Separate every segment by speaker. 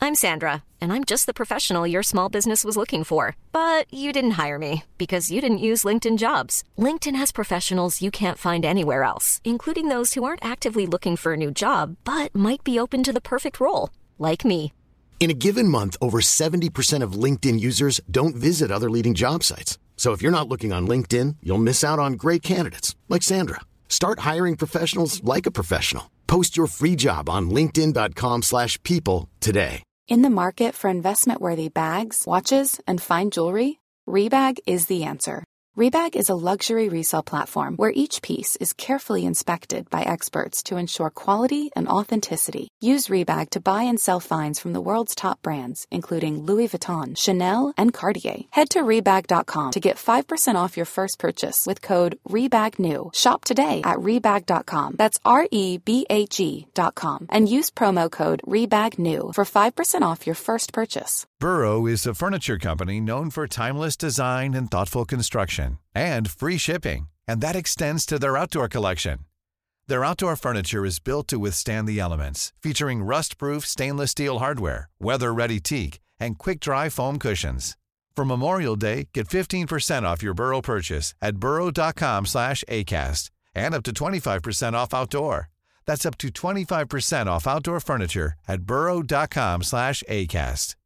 Speaker 1: I'm Sandra, and I'm just the professional your small business was looking for. But you didn't hire me because you didn't use LinkedIn Jobs. LinkedIn has professionals you can't find anywhere else, including those who aren't actively looking for a new job, but might be open to the perfect role, like me.
Speaker 2: In a given month, over 70% of LinkedIn users don't visit other leading job sites. So if you're not looking on LinkedIn, you'll miss out on great candidates like Sandra. Start hiring professionals like a professional. Post your free job on linkedin.com/people today.
Speaker 3: In the market for investment-worthy bags, watches, and fine jewelry, Rebag is the answer. Rebag is a luxury resale platform where each piece is carefully inspected by experts to ensure quality and authenticity. Use Rebag to buy and sell finds from the world's top brands, including Louis Vuitton, Chanel, and Cartier. Head to Rebag.com to get 5% off your first purchase with code REBAGNEW. Shop today at Rebag.com. That's REBAG.com. And use promo code REBAGNEW for 5% off your first purchase.
Speaker 4: Burrow is a furniture company known for timeless design and thoughtful construction, and free shipping, and that extends to their outdoor collection. Their outdoor furniture is built to withstand the elements, featuring rust-proof stainless steel hardware, weather-ready teak, and quick-dry foam cushions. For Memorial Day, get 15% off your Burrow purchase at burrow.com/acast, and up to 25% off outdoor. That's up to 25% off outdoor furniture at burrow.com/acast.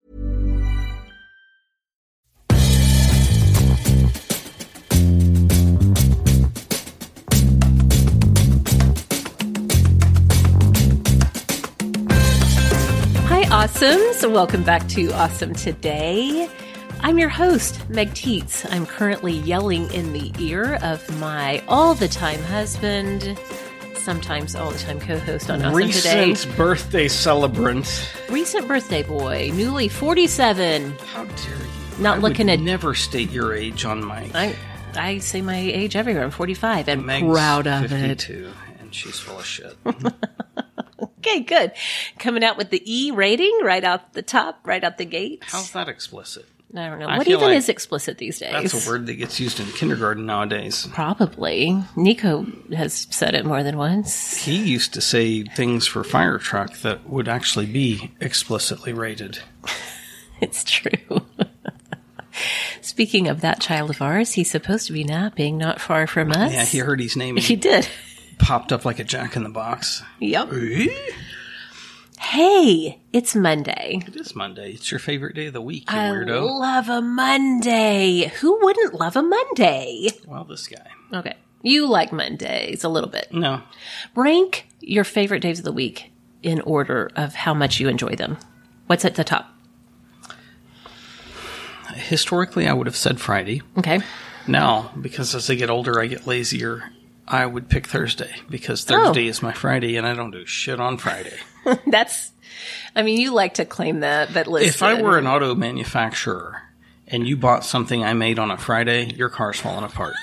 Speaker 5: Awesomes. Welcome back to Awesome Today. I'm your host, Meg Tietz. I'm currently yelling in the ear of my all-the-time husband, sometimes all-the-time co-host on Awesome Today.
Speaker 6: Recent birthday celebrant.
Speaker 5: Recent birthday boy, newly 47.
Speaker 6: How dare you?
Speaker 5: Not looking at...
Speaker 6: never state your age on mic.
Speaker 5: I say my age everywhere. I'm 45 and
Speaker 6: Meg's
Speaker 5: proud of
Speaker 6: 52, and she's full of shit.
Speaker 5: Okay, good. Coming out with the E rating right out the top, right out the gate.
Speaker 6: How's that explicit?
Speaker 5: I don't know. What even is explicit these days?
Speaker 6: That's a word that gets used in kindergarten nowadays.
Speaker 5: Probably. Nico has said it more than once.
Speaker 6: He used to say things for fire truck that would actually be explicitly rated.
Speaker 5: It's true. Speaking of that child of ours, he's supposed to be napping not far from us.
Speaker 6: Yeah, he heard his name.
Speaker 5: He did.
Speaker 6: Popped up like a jack in the box.
Speaker 5: Yep. Hey, it's Monday.
Speaker 6: It is Monday. It's your favorite day of the week, you weirdo.
Speaker 5: I love a Monday. Who wouldn't love a Monday?
Speaker 6: Well, this guy.
Speaker 5: Okay. You like Mondays a little bit.
Speaker 6: No.
Speaker 5: Rank your favorite days of the week in order of how much you enjoy them. What's at the top?
Speaker 6: Historically, I would have said Friday.
Speaker 5: Okay.
Speaker 6: Now, because as I get older, I get lazier, I would pick Thursday, because Thursday is my Friday, and I don't do shit on Friday.
Speaker 5: You like to claim that, but listen.
Speaker 6: If I were an auto manufacturer and you bought something I made on a Friday, your car's falling apart.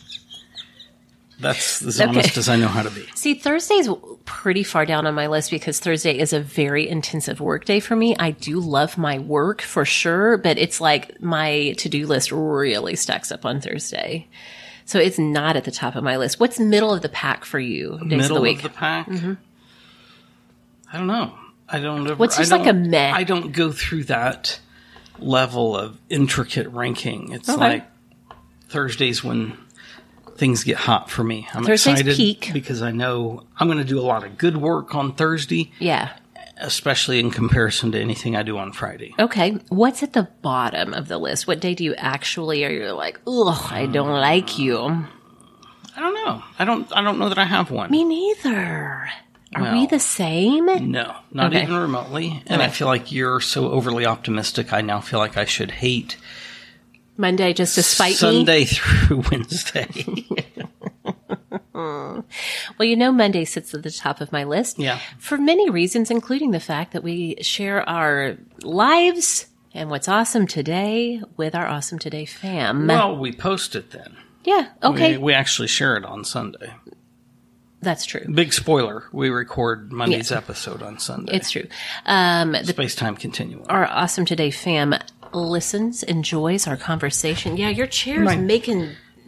Speaker 6: That's as honest as I know how to be.
Speaker 5: See, Thursday's pretty far down on my list because Thursday is a very intensive work day for me. I do love my work for sure, but it's like my to-do list really stacks up on Thursday. So it's not at the top of my list. What's middle of the pack for you days of the week?
Speaker 6: Middle of the pack? Mm-hmm. I don't know.
Speaker 5: What's just like a meh?
Speaker 6: I don't go through that level of intricate ranking. It's like Thursdays when things get hot for me. I'm
Speaker 5: Thursday's
Speaker 6: excited
Speaker 5: peak
Speaker 6: because I know I'm going to do a lot of good work on Thursday.
Speaker 5: Yeah.
Speaker 6: Especially in comparison to anything I do on Friday.
Speaker 5: Okay. What's at the bottom of the list? What day do you actually, are you like, ugh, I don't like you?
Speaker 6: I don't know. I don't know that I have one.
Speaker 5: Me neither. Are we the same?
Speaker 6: No, not even remotely. And I feel like you're so overly optimistic, I now feel like I should hate
Speaker 5: Monday just to spite
Speaker 6: Sunday through Wednesday.
Speaker 5: Well, Monday sits at the top of my list.
Speaker 6: Yeah.
Speaker 5: For many reasons, including the fact that we share our lives and what's awesome today with our Awesome Today fam.
Speaker 6: Well, we post it then.
Speaker 5: Yeah, okay.
Speaker 6: We actually share it on Sunday.
Speaker 5: That's true.
Speaker 6: Big spoiler. We record Monday's episode on Sunday.
Speaker 5: It's true.
Speaker 6: Space-time continuum.
Speaker 5: Our Awesome Today fam listens, enjoys our conversation. Yeah, your chair's making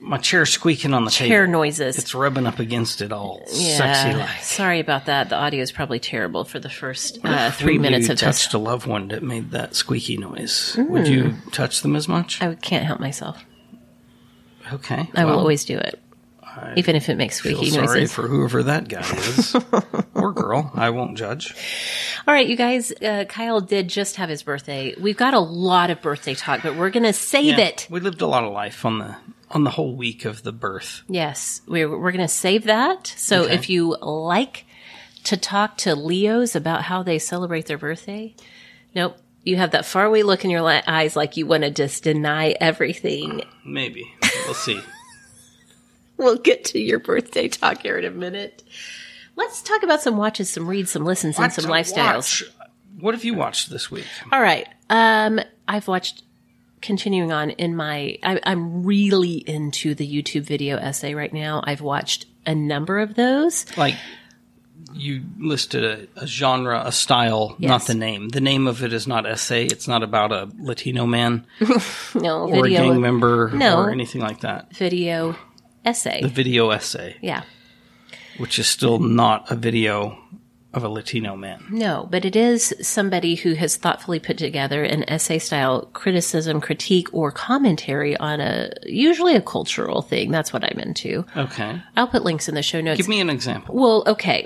Speaker 6: My chair's squeaking on the table.
Speaker 5: Chair noises.
Speaker 6: It's rubbing up against it all. Sexy like.
Speaker 5: Sorry about that. The audio is probably terrible for the first 3 minutes of this.
Speaker 6: You touched a loved one that made that squeaky noise. Would you touch them as much?
Speaker 5: I can't help myself.
Speaker 6: Okay.
Speaker 5: I will always do it. Even if it makes squeaky noises.
Speaker 6: Sorry for whoever that guy is. Or girl. I won't judge.
Speaker 5: All right, you guys, Kyle did just have his birthday. We've got a lot of birthday talk, but we're going to save it.
Speaker 6: We lived a lot of life on the whole week of the birth.
Speaker 5: Yes, we're going to save that. So if you like to talk to Leos about how they celebrate their birthday, nope. You have that faraway look in your eyes like you want to just deny everything.
Speaker 6: Maybe. We'll see.
Speaker 5: We'll get to your birthday talk here in a minute. Let's talk about some watches, some reads, some listens, and some lifestyles.
Speaker 6: What have you watched this week?
Speaker 5: All right. I've watched, continuing on in I'm really into the YouTube video essay right now. I've watched a number of those.
Speaker 6: Like, you listed a genre, a style,
Speaker 5: yes.
Speaker 6: Not the name. The name of it is not essay. It's not about a Latino man.
Speaker 5: No,
Speaker 6: or
Speaker 5: video,
Speaker 6: a gang member
Speaker 5: no,
Speaker 6: or anything like that.
Speaker 5: Video essay.
Speaker 6: The video essay.
Speaker 5: Yeah.
Speaker 6: Which is still not a video of a Latino man.
Speaker 5: No, but it is somebody who has thoughtfully put together an essay-style criticism, critique, or commentary on usually a cultural thing. That's what I'm into.
Speaker 6: Okay.
Speaker 5: I'll put links in the show notes.
Speaker 6: Give me an example.
Speaker 5: Well, okay.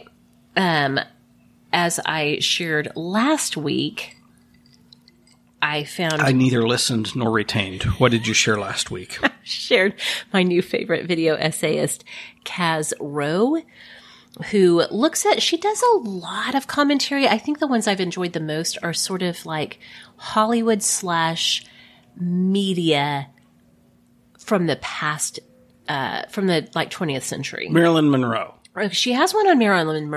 Speaker 5: As I shared last week, I found...
Speaker 6: I neither listened nor retained. What did you share last week?
Speaker 5: Shared my new favorite video essayist, Kaz Rowe, who she does a lot of commentary. I think the ones I've enjoyed the most are sort of like Hollywood / media from the past, from the 20th century.
Speaker 6: Marilyn Monroe.
Speaker 5: She has one on Marilyn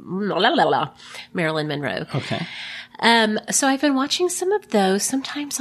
Speaker 5: Monroe.
Speaker 6: Okay.
Speaker 5: So I've been watching some of those. Sometimes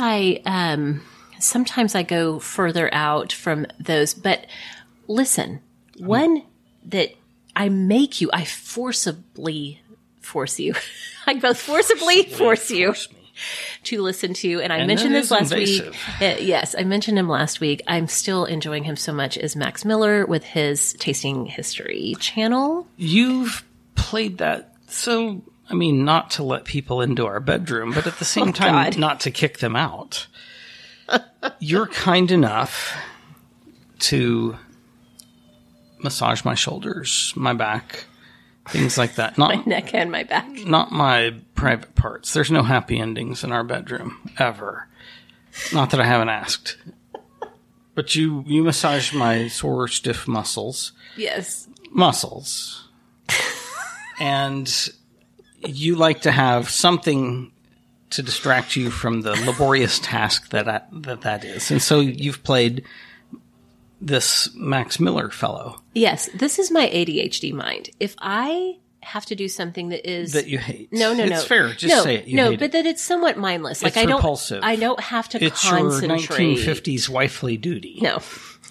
Speaker 5: I go further out from those, but listen, one that I forcibly force you. I both forcibly force you to listen to. And I mentioned this last week. Yes, I mentioned him last week. I'm still enjoying him so much as Max Miller with his Tasting History channel.
Speaker 6: You've played that so, I mean, not to let people into our bedroom, but at the same time, not to kick them out. You're kind enough to massage my shoulders, my back, things like that. Not
Speaker 5: my neck and my back.
Speaker 6: Not my private parts. There's no happy endings in our bedroom, ever. Not that I haven't asked. But you massage my sore, stiff muscles.
Speaker 5: Yes.
Speaker 6: Muscles. And you like to have something to distract you from the laborious task that is. And so you've played this Max Miller fellow.
Speaker 5: Yes, this is my ADHD mind. If I have to do something that you
Speaker 6: hate.
Speaker 5: No.
Speaker 6: It's fair. Just say it.
Speaker 5: But that it's somewhat mindless.
Speaker 6: It's repulsive.
Speaker 5: I don't have to
Speaker 6: it's
Speaker 5: concentrate.
Speaker 6: It's your 1950s wifely duty.
Speaker 5: No.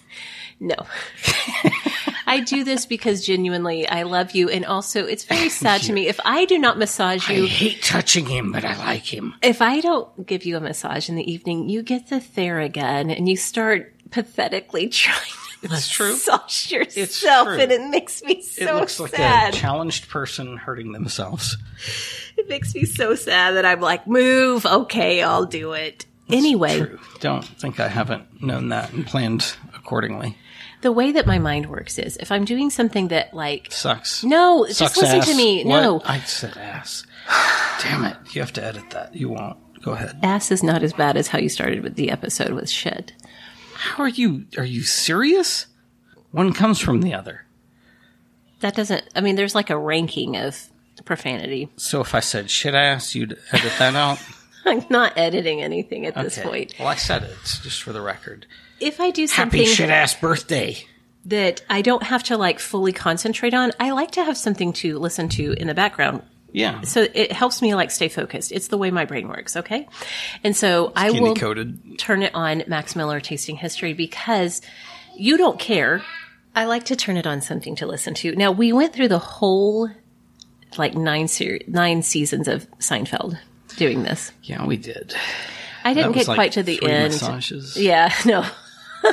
Speaker 5: I do this because genuinely I love you, and also it's very sad to me if I do not massage you.
Speaker 6: I hate touching him, but I like him.
Speaker 5: If I don't give you a massage in the evening, you get the Theragun and you start pathetically trying to massage yourself, and it makes me so sad.
Speaker 6: It looks like a challenged person hurting themselves.
Speaker 5: It makes me so sad that I'm like, move, okay, I'll do it. Anyway.
Speaker 6: True. Don't think I haven't known that and planned accordingly.
Speaker 5: The way that my mind works is if I'm doing something that
Speaker 6: sucks.
Speaker 5: No,
Speaker 6: sucks
Speaker 5: just listen
Speaker 6: ass.
Speaker 5: to me.
Speaker 6: What?
Speaker 5: No.
Speaker 6: I said ass. Damn it. You have to edit that. You won't. Go ahead.
Speaker 5: Ass is not as bad as how you started with the episode with shit.
Speaker 6: How are you serious? One comes from the other.
Speaker 5: That doesn't, there's like a ranking of profanity.
Speaker 6: So if I said shit ass, you'd edit that out?
Speaker 5: I'm not editing anything at this point.
Speaker 6: Well, I said it, just for the record.
Speaker 5: If I do something...
Speaker 6: Happy shit-ass birthday.
Speaker 5: That I don't have to, fully concentrate on, I like to have something to listen to in the background.
Speaker 6: Yeah.
Speaker 5: So it helps me, stay focused. It's the way my brain works, okay? And so I will turn it on Max Miller Tasting History because you don't care. I like to turn it on something to listen to. Now, we went through the whole, 9 seasons of Seinfeld doing this.
Speaker 6: Yeah, we did.
Speaker 5: I didn't get quite to the end.
Speaker 6: Massages.
Speaker 5: Yeah, no.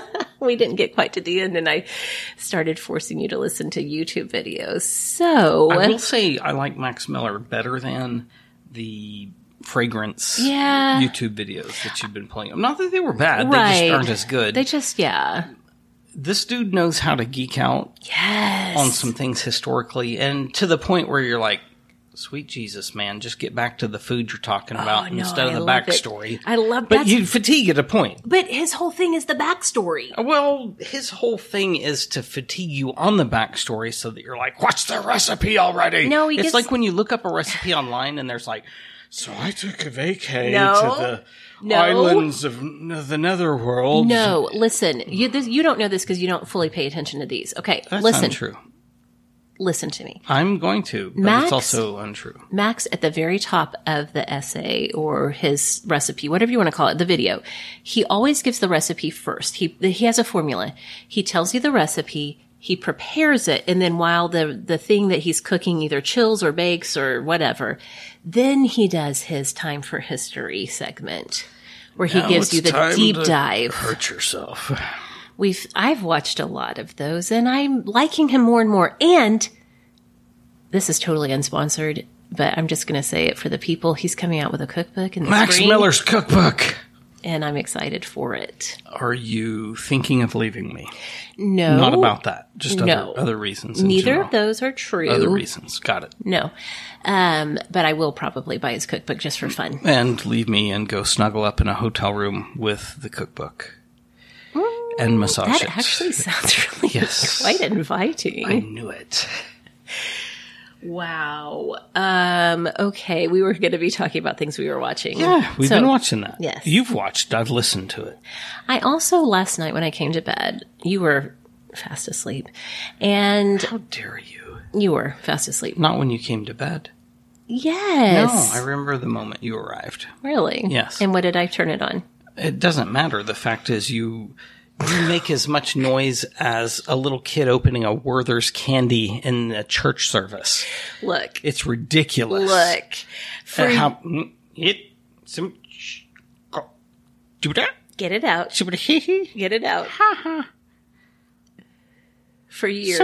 Speaker 5: We didn't get quite to the end, and I started forcing you to listen to YouTube videos. So
Speaker 6: I will say I like Max Miller better than the fragrance YouTube videos that you've been playing. Not that they were bad. Right. They just aren't as good.
Speaker 5: They just,
Speaker 6: This dude knows how to geek out on some things historically, and to the point where you're like, sweet Jesus, man, just get back to the food you're talking about instead of the backstory.
Speaker 5: I love that.
Speaker 6: But you fatigue at a point.
Speaker 5: But his whole thing is the backstory.
Speaker 6: Well, his whole thing is to fatigue you on the backstory so that you're like, what's the recipe already?
Speaker 5: No,
Speaker 6: it's like when you look up a recipe online and there's like, so I took a vacay to the islands of the Netherworld.
Speaker 5: No, listen, you don't know this because you don't fully pay attention to these. Okay,
Speaker 6: That's untrue.
Speaker 5: Listen to me.
Speaker 6: I'm going to, but it's also untrue.
Speaker 5: Max, at the very top of the essay or his recipe, whatever you want to call it, the video, he always gives the recipe first. He has a formula. He tells you the recipe, he prepares it, and then while the thing that he's cooking either chills or bakes or whatever, then he does his Time for History segment, where he gives you the deep dive.
Speaker 6: Hurt yourself.
Speaker 5: I've watched a lot of those, and I'm liking him more and more. And this is totally unsponsored, but I'm just going to say it for the people. He's coming out with a cookbook in the
Speaker 6: Max
Speaker 5: spring,
Speaker 6: Miller's cookbook.
Speaker 5: And I'm excited for it.
Speaker 6: Are you thinking of leaving me?
Speaker 5: No.
Speaker 6: Not about that. Just other reasons.
Speaker 5: Neither of those are true.
Speaker 6: Other reasons. Got it.
Speaker 5: No. But I will probably buy his cookbook just for fun.
Speaker 6: And leave me and go snuggle up in a hotel room with the cookbook. And massage
Speaker 5: that actually sounds really quite inviting.
Speaker 6: I knew it.
Speaker 5: Wow. Okay, we were going to be talking about things we were watching.
Speaker 6: Yeah, we've been watching that.
Speaker 5: Yes.
Speaker 6: You've watched. I've listened to it.
Speaker 5: I also, last night when I came to bed, you were fast asleep. And
Speaker 6: how dare you?
Speaker 5: You were fast asleep.
Speaker 6: Not when you came to bed.
Speaker 5: Yes.
Speaker 6: No, I remember the moment you arrived.
Speaker 5: Really?
Speaker 6: Yes.
Speaker 5: And what did I turn it on?
Speaker 6: It doesn't matter. The fact is you make as much noise as a little kid opening a Werther's candy in a church service.
Speaker 5: Look.
Speaker 6: It's ridiculous.
Speaker 5: Look. Get it out. Get it out. For years.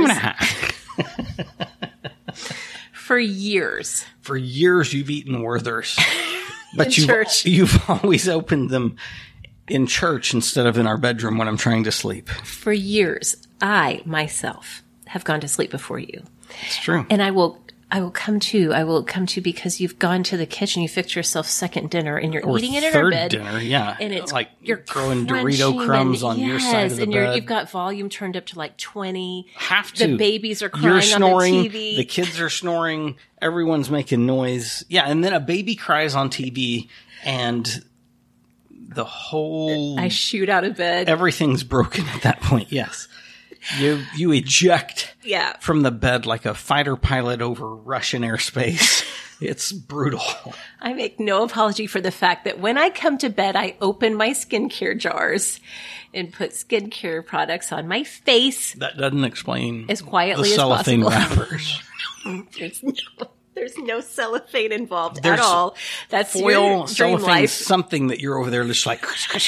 Speaker 5: For years.
Speaker 6: For years you've eaten Werther's. But you've always opened them in church instead of in our bedroom when I'm trying to sleep.
Speaker 5: For years, I, myself, have gone to sleep before you.
Speaker 6: It's true.
Speaker 5: And I will come to because you've gone to the kitchen, you fixed yourself second dinner, and you're eating it in our bed.
Speaker 6: Third dinner, yeah.
Speaker 5: And it's
Speaker 6: like
Speaker 5: you're
Speaker 6: throwing Dorito crumbs on your side of the bed.
Speaker 5: You've got volume turned up to like 20.
Speaker 6: Have to.
Speaker 5: The babies are crying
Speaker 6: You're snoring,
Speaker 5: on the TV.
Speaker 6: The kids are snoring. Everyone's making noise. Yeah, and then a baby cries on TV, and the whole...
Speaker 5: I shoot out of bed.
Speaker 6: Everything's broken at that point, yes. You eject from the bed like a fighter pilot over Russian airspace. It's brutal.
Speaker 5: I make no apology for the fact that when I come to bed, I open my skincare jars and put skincare products on my face.
Speaker 6: That doesn't explain
Speaker 5: as quietly
Speaker 6: the cellophane
Speaker 5: as possible.
Speaker 6: Wrappers.
Speaker 5: There's no cellophane involved at all. That's
Speaker 6: foil,
Speaker 5: your dream life.
Speaker 6: Something that you're over there just like...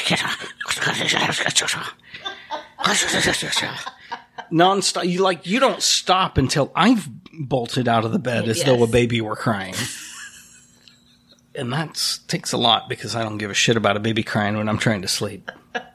Speaker 6: Non-stop. You don't stop until I've bolted out of the bed as though a baby were crying. And that takes a lot because I don't give a shit about a baby crying when I'm trying to sleep.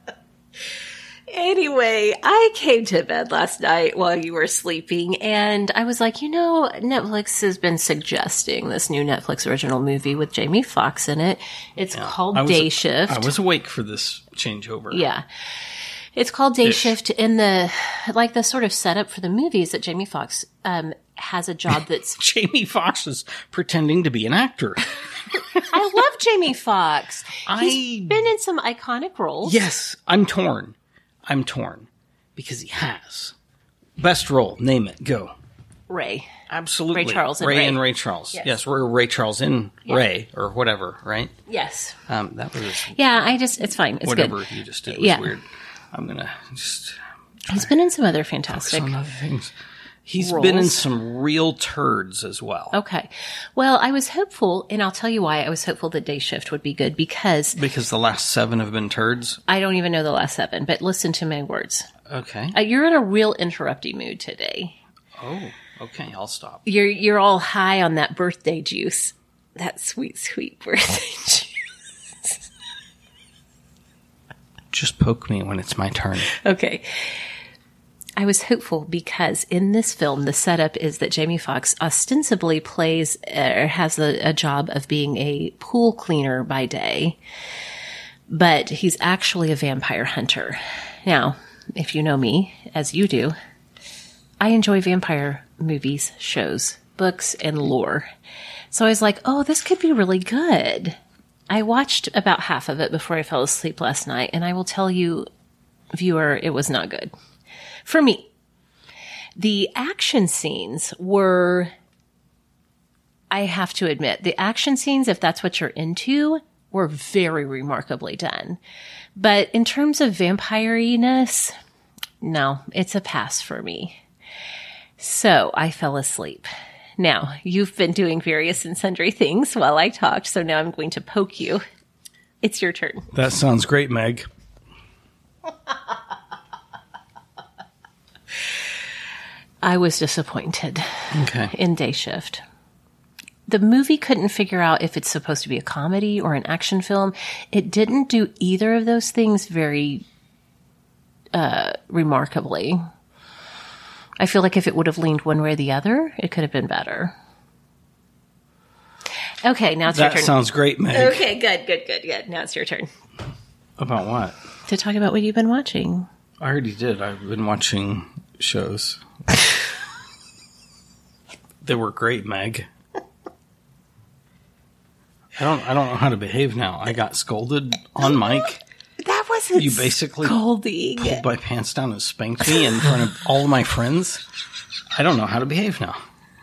Speaker 5: Anyway, I came to bed last night while you were sleeping, and I was like, Netflix has been suggesting this new Netflix original movie with Jamie Foxx in it. It's called Day Shift.
Speaker 6: I was awake for this changeover.
Speaker 5: Yeah. It's called Day Shift, and the sort of setup for the movie is that Jamie Foxx has a job that's...
Speaker 6: Jamie Foxx is pretending to be an actor.
Speaker 5: I love Jamie Foxx. He's been in some iconic roles.
Speaker 6: Yes, I'm torn because he has. Best role, name it, go.
Speaker 5: Ray.
Speaker 6: Absolutely.
Speaker 5: Ray Charles and
Speaker 6: Ray.
Speaker 5: Ray.
Speaker 6: And Ray Charles. Yes, we're Ray Charles in Ray or whatever, right?
Speaker 5: Yes.
Speaker 6: That was...
Speaker 5: Yeah, it's fine. It's
Speaker 6: whatever
Speaker 5: good.
Speaker 6: you just did was weird. I'm going to just...
Speaker 5: He's been in some other fantastic...
Speaker 6: on other things. He's
Speaker 5: roles.
Speaker 6: been in some real turds as well.
Speaker 5: Okay. Well, I was hopeful, and I'll tell you why I was hopeful that Day Shift would be good, because
Speaker 6: the last 7 have been turds?
Speaker 5: I don't even know the last 7, but listen to my words.
Speaker 6: Okay.
Speaker 5: You're in a real interrupting mood today.
Speaker 6: Oh, okay. I'll stop.
Speaker 5: You're all high on that birthday juice. That sweet, sweet birthday juice.
Speaker 6: Just poke me when it's my turn.
Speaker 5: Okay. I was hopeful because in this film, the setup is that Jamie Foxx ostensibly plays or has a job of being a pool cleaner by day, but he's actually a vampire hunter. Now, if you know me, as you do, I enjoy vampire movies, shows, books, and lore. So I was like, oh, this could be really good. I watched about half of it before I fell asleep last night, and I will tell you, viewer, it was not good. For me, the action scenes were, I have to admit, the action scenes, if that's what you're into, were very remarkably done. But in terms of vampire-ness, no, it's a pass for me. So I fell asleep. Now, you've been doing various and sundry things while I talked, so now I'm going to poke you. It's your turn.
Speaker 6: That sounds great, Meg.
Speaker 5: I was disappointed
Speaker 6: Okay.
Speaker 5: in Day Shift. The movie couldn't figure out if it's supposed to be a comedy or an action film. It didn't do either of those things very remarkably. I feel like if it would have leaned one way or the other, it could have been better. Okay, now it's your turn.
Speaker 6: That sounds great, Meg.
Speaker 5: Okay, good. Now it's your turn.
Speaker 6: About what?
Speaker 5: To talk about what you've been watching.
Speaker 6: I already did. I've been watching shows. They were great, Meg. I don't know how to behave now. I got scolded on mic.
Speaker 5: That wasn't
Speaker 6: You basically
Speaker 5: scolding.
Speaker 6: pulled my pants down and spanked me in front of all of my friends. I don't know how to behave now.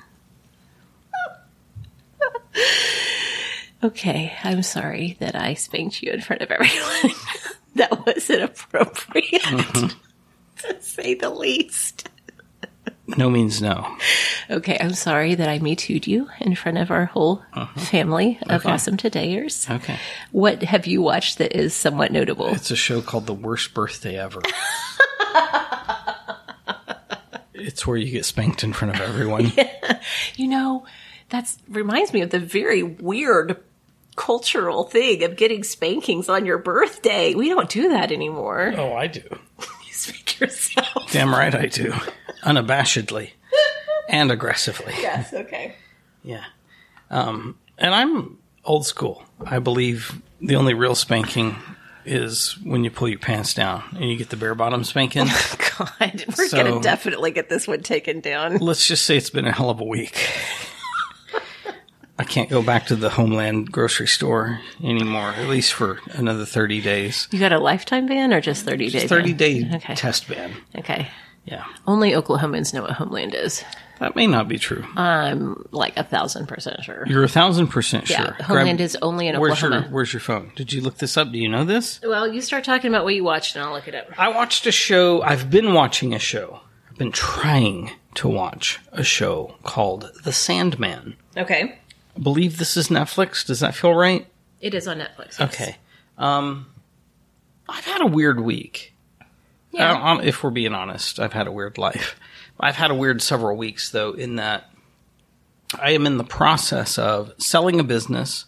Speaker 5: Okay, I'm sorry that I spanked you in front of everyone. That was inappropriate, to say the least.
Speaker 6: No means no.
Speaker 5: Okay, I'm sorry that I Me Too'd you in front of our whole family of
Speaker 6: Okay.
Speaker 5: Awesome Todayers.
Speaker 6: Okay.
Speaker 5: What have you watched that is somewhat notable?
Speaker 6: It's a show called The Worst Birthday Ever. It's where you get spanked in front of everyone.
Speaker 5: You know, that reminds me of the very weird cultural thing of getting spankings on your birthday. We don't do that anymore.
Speaker 6: Oh, I do.
Speaker 5: You spank yourself.
Speaker 6: Damn right I do. Unabashedly. And aggressively.
Speaker 5: Yes, okay.
Speaker 6: Yeah. And I'm old school. I believe the only real spanking is when you pull your pants down and you get the bare bottom spanking.
Speaker 5: God, we're
Speaker 6: So-
Speaker 5: going to definitely get this one taken down.
Speaker 6: Let's just say it's been a hell of a week. I can't go back to the Homeland grocery store anymore, at least for another 30 days.
Speaker 5: You got a lifetime ban or just 30 days?
Speaker 6: 30-day
Speaker 5: Okay.
Speaker 6: test ban.
Speaker 5: Okay.
Speaker 6: Yeah.
Speaker 5: Only Oklahomans know what Homeland is.
Speaker 6: That may not be true.
Speaker 5: I'm like 1,000% sure.
Speaker 6: You're 1,000% sure.
Speaker 5: Yeah, Homeland is only in Oklahoma.
Speaker 6: Where's your phone? Did you look this up? Do you know this?
Speaker 5: Well, you start talking about what you watched and I'll look it up.
Speaker 6: I watched a show. I've been watching a show. I've been trying to watch a show called The Sandman.
Speaker 5: Okay.
Speaker 6: I believe this is Netflix. Does that feel right?
Speaker 5: It is on Netflix. Yes.
Speaker 6: Okay. I've had a weird week.
Speaker 5: Yeah.
Speaker 6: If we're being honest, I've had a weird life. I've had a weird several weeks, though, in that I am in the process of selling a business,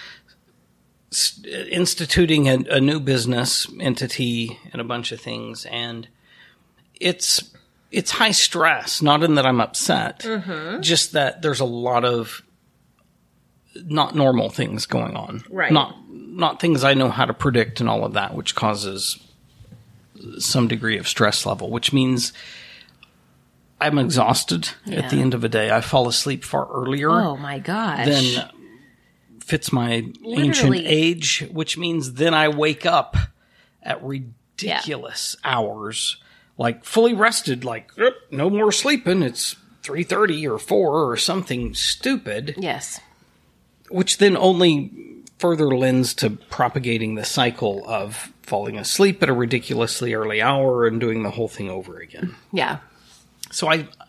Speaker 6: instituting a new business entity and a bunch of things, and it's high stress, not in that I'm upset, just that there's a lot of not normal things going on.
Speaker 5: Right.
Speaker 6: Not things I know how to predict and all of that, which causes some degree of stress level, which means I'm exhausted at the end of a day. I fall asleep far earlier
Speaker 5: Oh my gosh.
Speaker 6: than fits my ancient
Speaker 5: Literally.
Speaker 6: age, which means then I wake up at ridiculous hours, like fully rested, like no more sleeping. It's 3:30 or 4 or something stupid,
Speaker 5: Yes.
Speaker 6: which then only further lends to propagating the cycle of falling asleep at a ridiculously early hour and doing the whole thing over again.
Speaker 5: Yeah.
Speaker 6: So I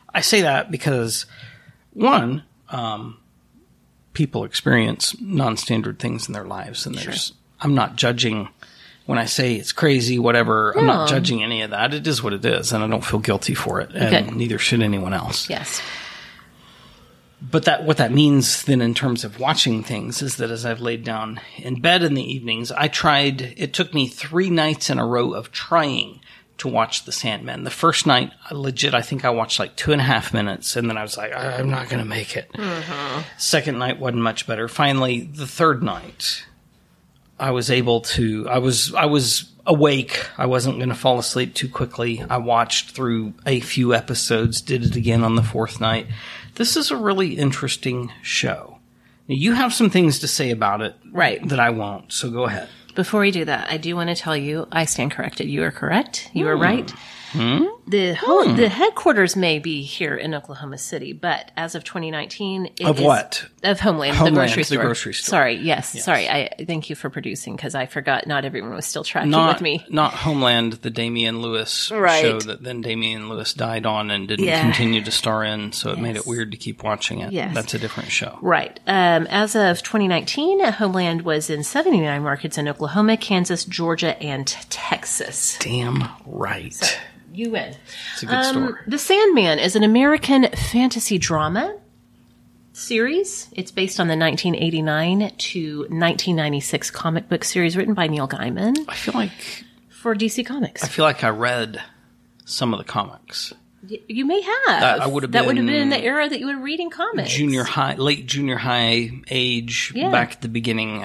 Speaker 6: I say that because, one, people experience non-standard things in their lives, and I'm not judging when I say it's crazy, whatever. No. I'm not judging any of that. It is what it is, and I don't feel guilty for it, and neither should anyone else.
Speaker 5: Yes.
Speaker 6: But what that means then in terms of watching things is that as I've laid down in bed in the evenings, it took me 3 nights in a row of trying to watch The Sandman. The first night, I think I watched like 2.5 minutes, and then I was like, I'm not going to make it. Mm-hmm. Second night wasn't much better. Finally, the third night, I was able to, I was awake. I wasn't going to fall asleep too quickly. I watched through a few episodes, did it again on the fourth night. This is a really interesting show. Now, you have some things to say about it,
Speaker 5: right?
Speaker 6: That I won't, so go ahead.
Speaker 5: Before we do that, I do want to tell you, I stand corrected. You are correct. You are right. The headquarters may be here in Oklahoma City, but as of 2019,
Speaker 6: what?
Speaker 5: Of Homeland,
Speaker 6: the
Speaker 5: grocery store.
Speaker 6: The grocery store.
Speaker 5: Sorry, yes. Sorry. I thank you for producing, because I forgot not everyone was still tracking with me.
Speaker 6: Not Homeland, the Damian Lewis show that then Damian Lewis died on and didn't continue to star in, so it made it weird to keep watching it.
Speaker 5: Yes.
Speaker 6: That's a different show.
Speaker 5: Right. As of 2019, Homeland was in 79 markets in Oklahoma, Kansas, Georgia, and Texas.
Speaker 6: Damn right.
Speaker 5: So, you win.
Speaker 6: It's a good story.
Speaker 5: The Sandman is an American fantasy drama series. It's based on the 1989 to 1996 comic book series written by Neil Gaiman.
Speaker 6: I feel like
Speaker 5: for DC Comics.
Speaker 6: I feel like I read some of the comics.
Speaker 5: You may have.
Speaker 6: That would have
Speaker 5: been in the era that you were reading comics.
Speaker 6: Late junior high age, back at the beginning.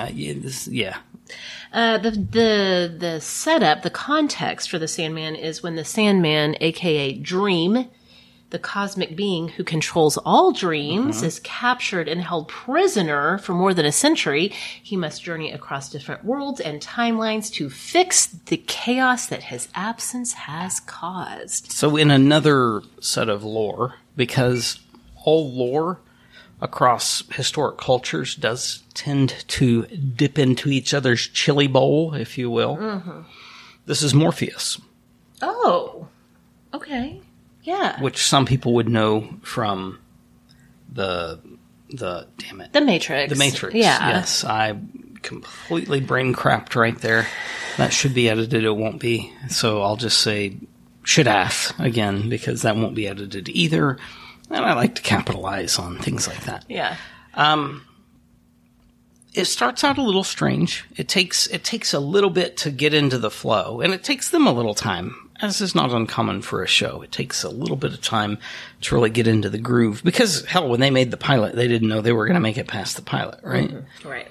Speaker 5: The setup, the context for the Sandman is when the Sandman, aka Dream, the cosmic being who controls all dreams, is captured and held prisoner for more than a century. He must journey across different worlds and timelines to fix the chaos that his absence has caused.
Speaker 6: So in another set of lore, because all lore across historic cultures does tend to dip into each other's chili bowl, if you will. Mm-hmm. This is Morpheus.
Speaker 5: Oh, okay. Yeah.
Speaker 6: Which some people would know from the damn it.
Speaker 5: The Matrix.
Speaker 6: The Matrix.
Speaker 5: Yeah.
Speaker 6: Yes. I completely brain crapped right there. That should be edited. It won't be. So I'll just say should have again, because that won't be edited either. And I like to capitalize on things like that.
Speaker 5: Yeah.
Speaker 6: It starts out a little strange. It takes a little bit to get into the flow, and it takes them a little time, as is not uncommon for a show. It takes a little bit of time to really get into the groove, because hell, when they made the pilot, they didn't know they were going to make it past the pilot, right?
Speaker 5: Mm-hmm. Right.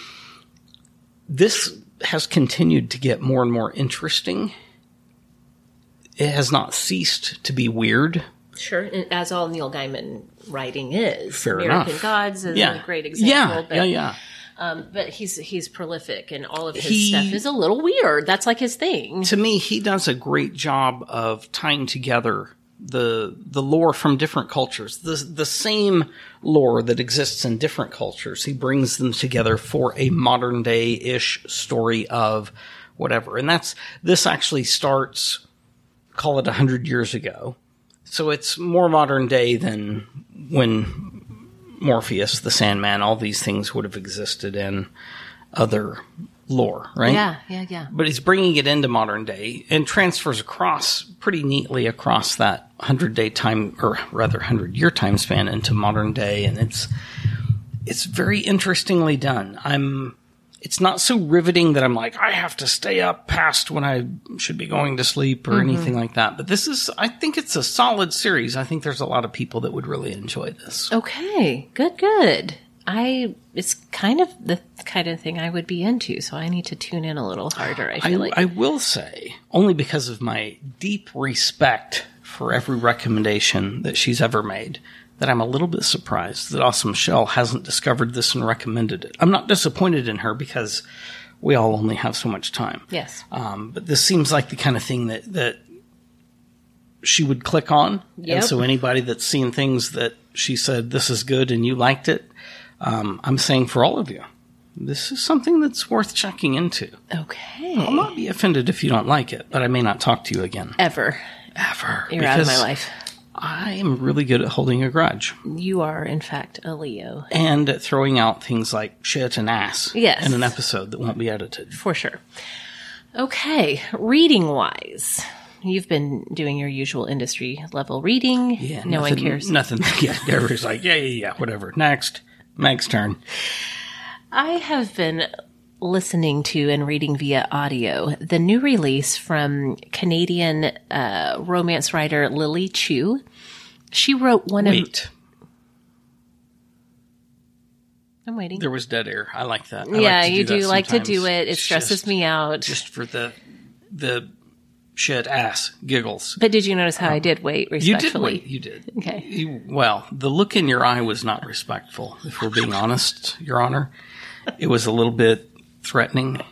Speaker 6: This has continued to get more and more interesting. It has not ceased to be weird.
Speaker 5: Sure, as all Neil Gaiman writing is.
Speaker 6: Fair
Speaker 5: American
Speaker 6: enough.
Speaker 5: Gods is a great example. But he's prolific, and all of his stuff is a little weird. That's like his thing.
Speaker 6: To me, he does a great job of tying together the lore from different cultures. The same lore that exists in different cultures, he brings them together for a modern day-ish story of whatever. And this actually starts, call it 100 years ago. So it's more modern day than when Morpheus, the Sandman, all these things would have existed in other lore, right?
Speaker 5: Yeah.
Speaker 6: But he's bringing it into modern day and transfers across pretty neatly across that 100-day time, or rather 100-year time span into modern day, and it's very interestingly done. It's not so riveting that I'm like, I have to stay up past when I should be going to sleep or anything like that. But I think it's a solid series. I think there's a lot of people that would really enjoy this.
Speaker 5: Okay, good. It's kind of the kind of thing I would be into, so I need to tune in a little harder, I feel like.
Speaker 6: I will say, only because of my deep respect for every recommendation that she's ever made, that I'm a little bit surprised that Awesome Shell hasn't discovered this and recommended it. I'm not disappointed in her, because we all only have so much time.
Speaker 5: Yes.
Speaker 6: But this seems like the kind of thing that she would click on.
Speaker 5: Yep.
Speaker 6: And so anybody that's seen things that she said, this is good, and you liked it, I'm saying for all of you, this is something that's worth checking into.
Speaker 5: Okay.
Speaker 6: I'll not be offended if you don't like it, but I may not talk to you again.
Speaker 5: Ever.
Speaker 6: Ever.
Speaker 5: You're out of my life.
Speaker 6: I am really good at holding a grudge.
Speaker 5: You are, in fact, a Leo.
Speaker 6: And at throwing out things like shit and ass
Speaker 5: yes.
Speaker 6: in an episode that won't be edited.
Speaker 5: For sure. Okay, reading-wise, you've been doing your usual industry level reading.
Speaker 6: Yeah,
Speaker 5: no one cares.
Speaker 6: Nothing. Yeah, everybody's like, yeah, whatever. Next. Meg's turn.
Speaker 5: I have been listening to and reading via audio the new release from Canadian romance writer Lily Chu. She wrote one of... I'm waiting.
Speaker 6: There was dead air. I like that.
Speaker 5: You do like to do it. It stresses me out.
Speaker 6: Just for the shit ass giggles.
Speaker 5: But did you notice how I did wait respectfully?
Speaker 6: You did.
Speaker 5: Okay.
Speaker 6: Well, the look in your eye was not respectful, if we're being honest, Your Honor. It was a little bit threatening.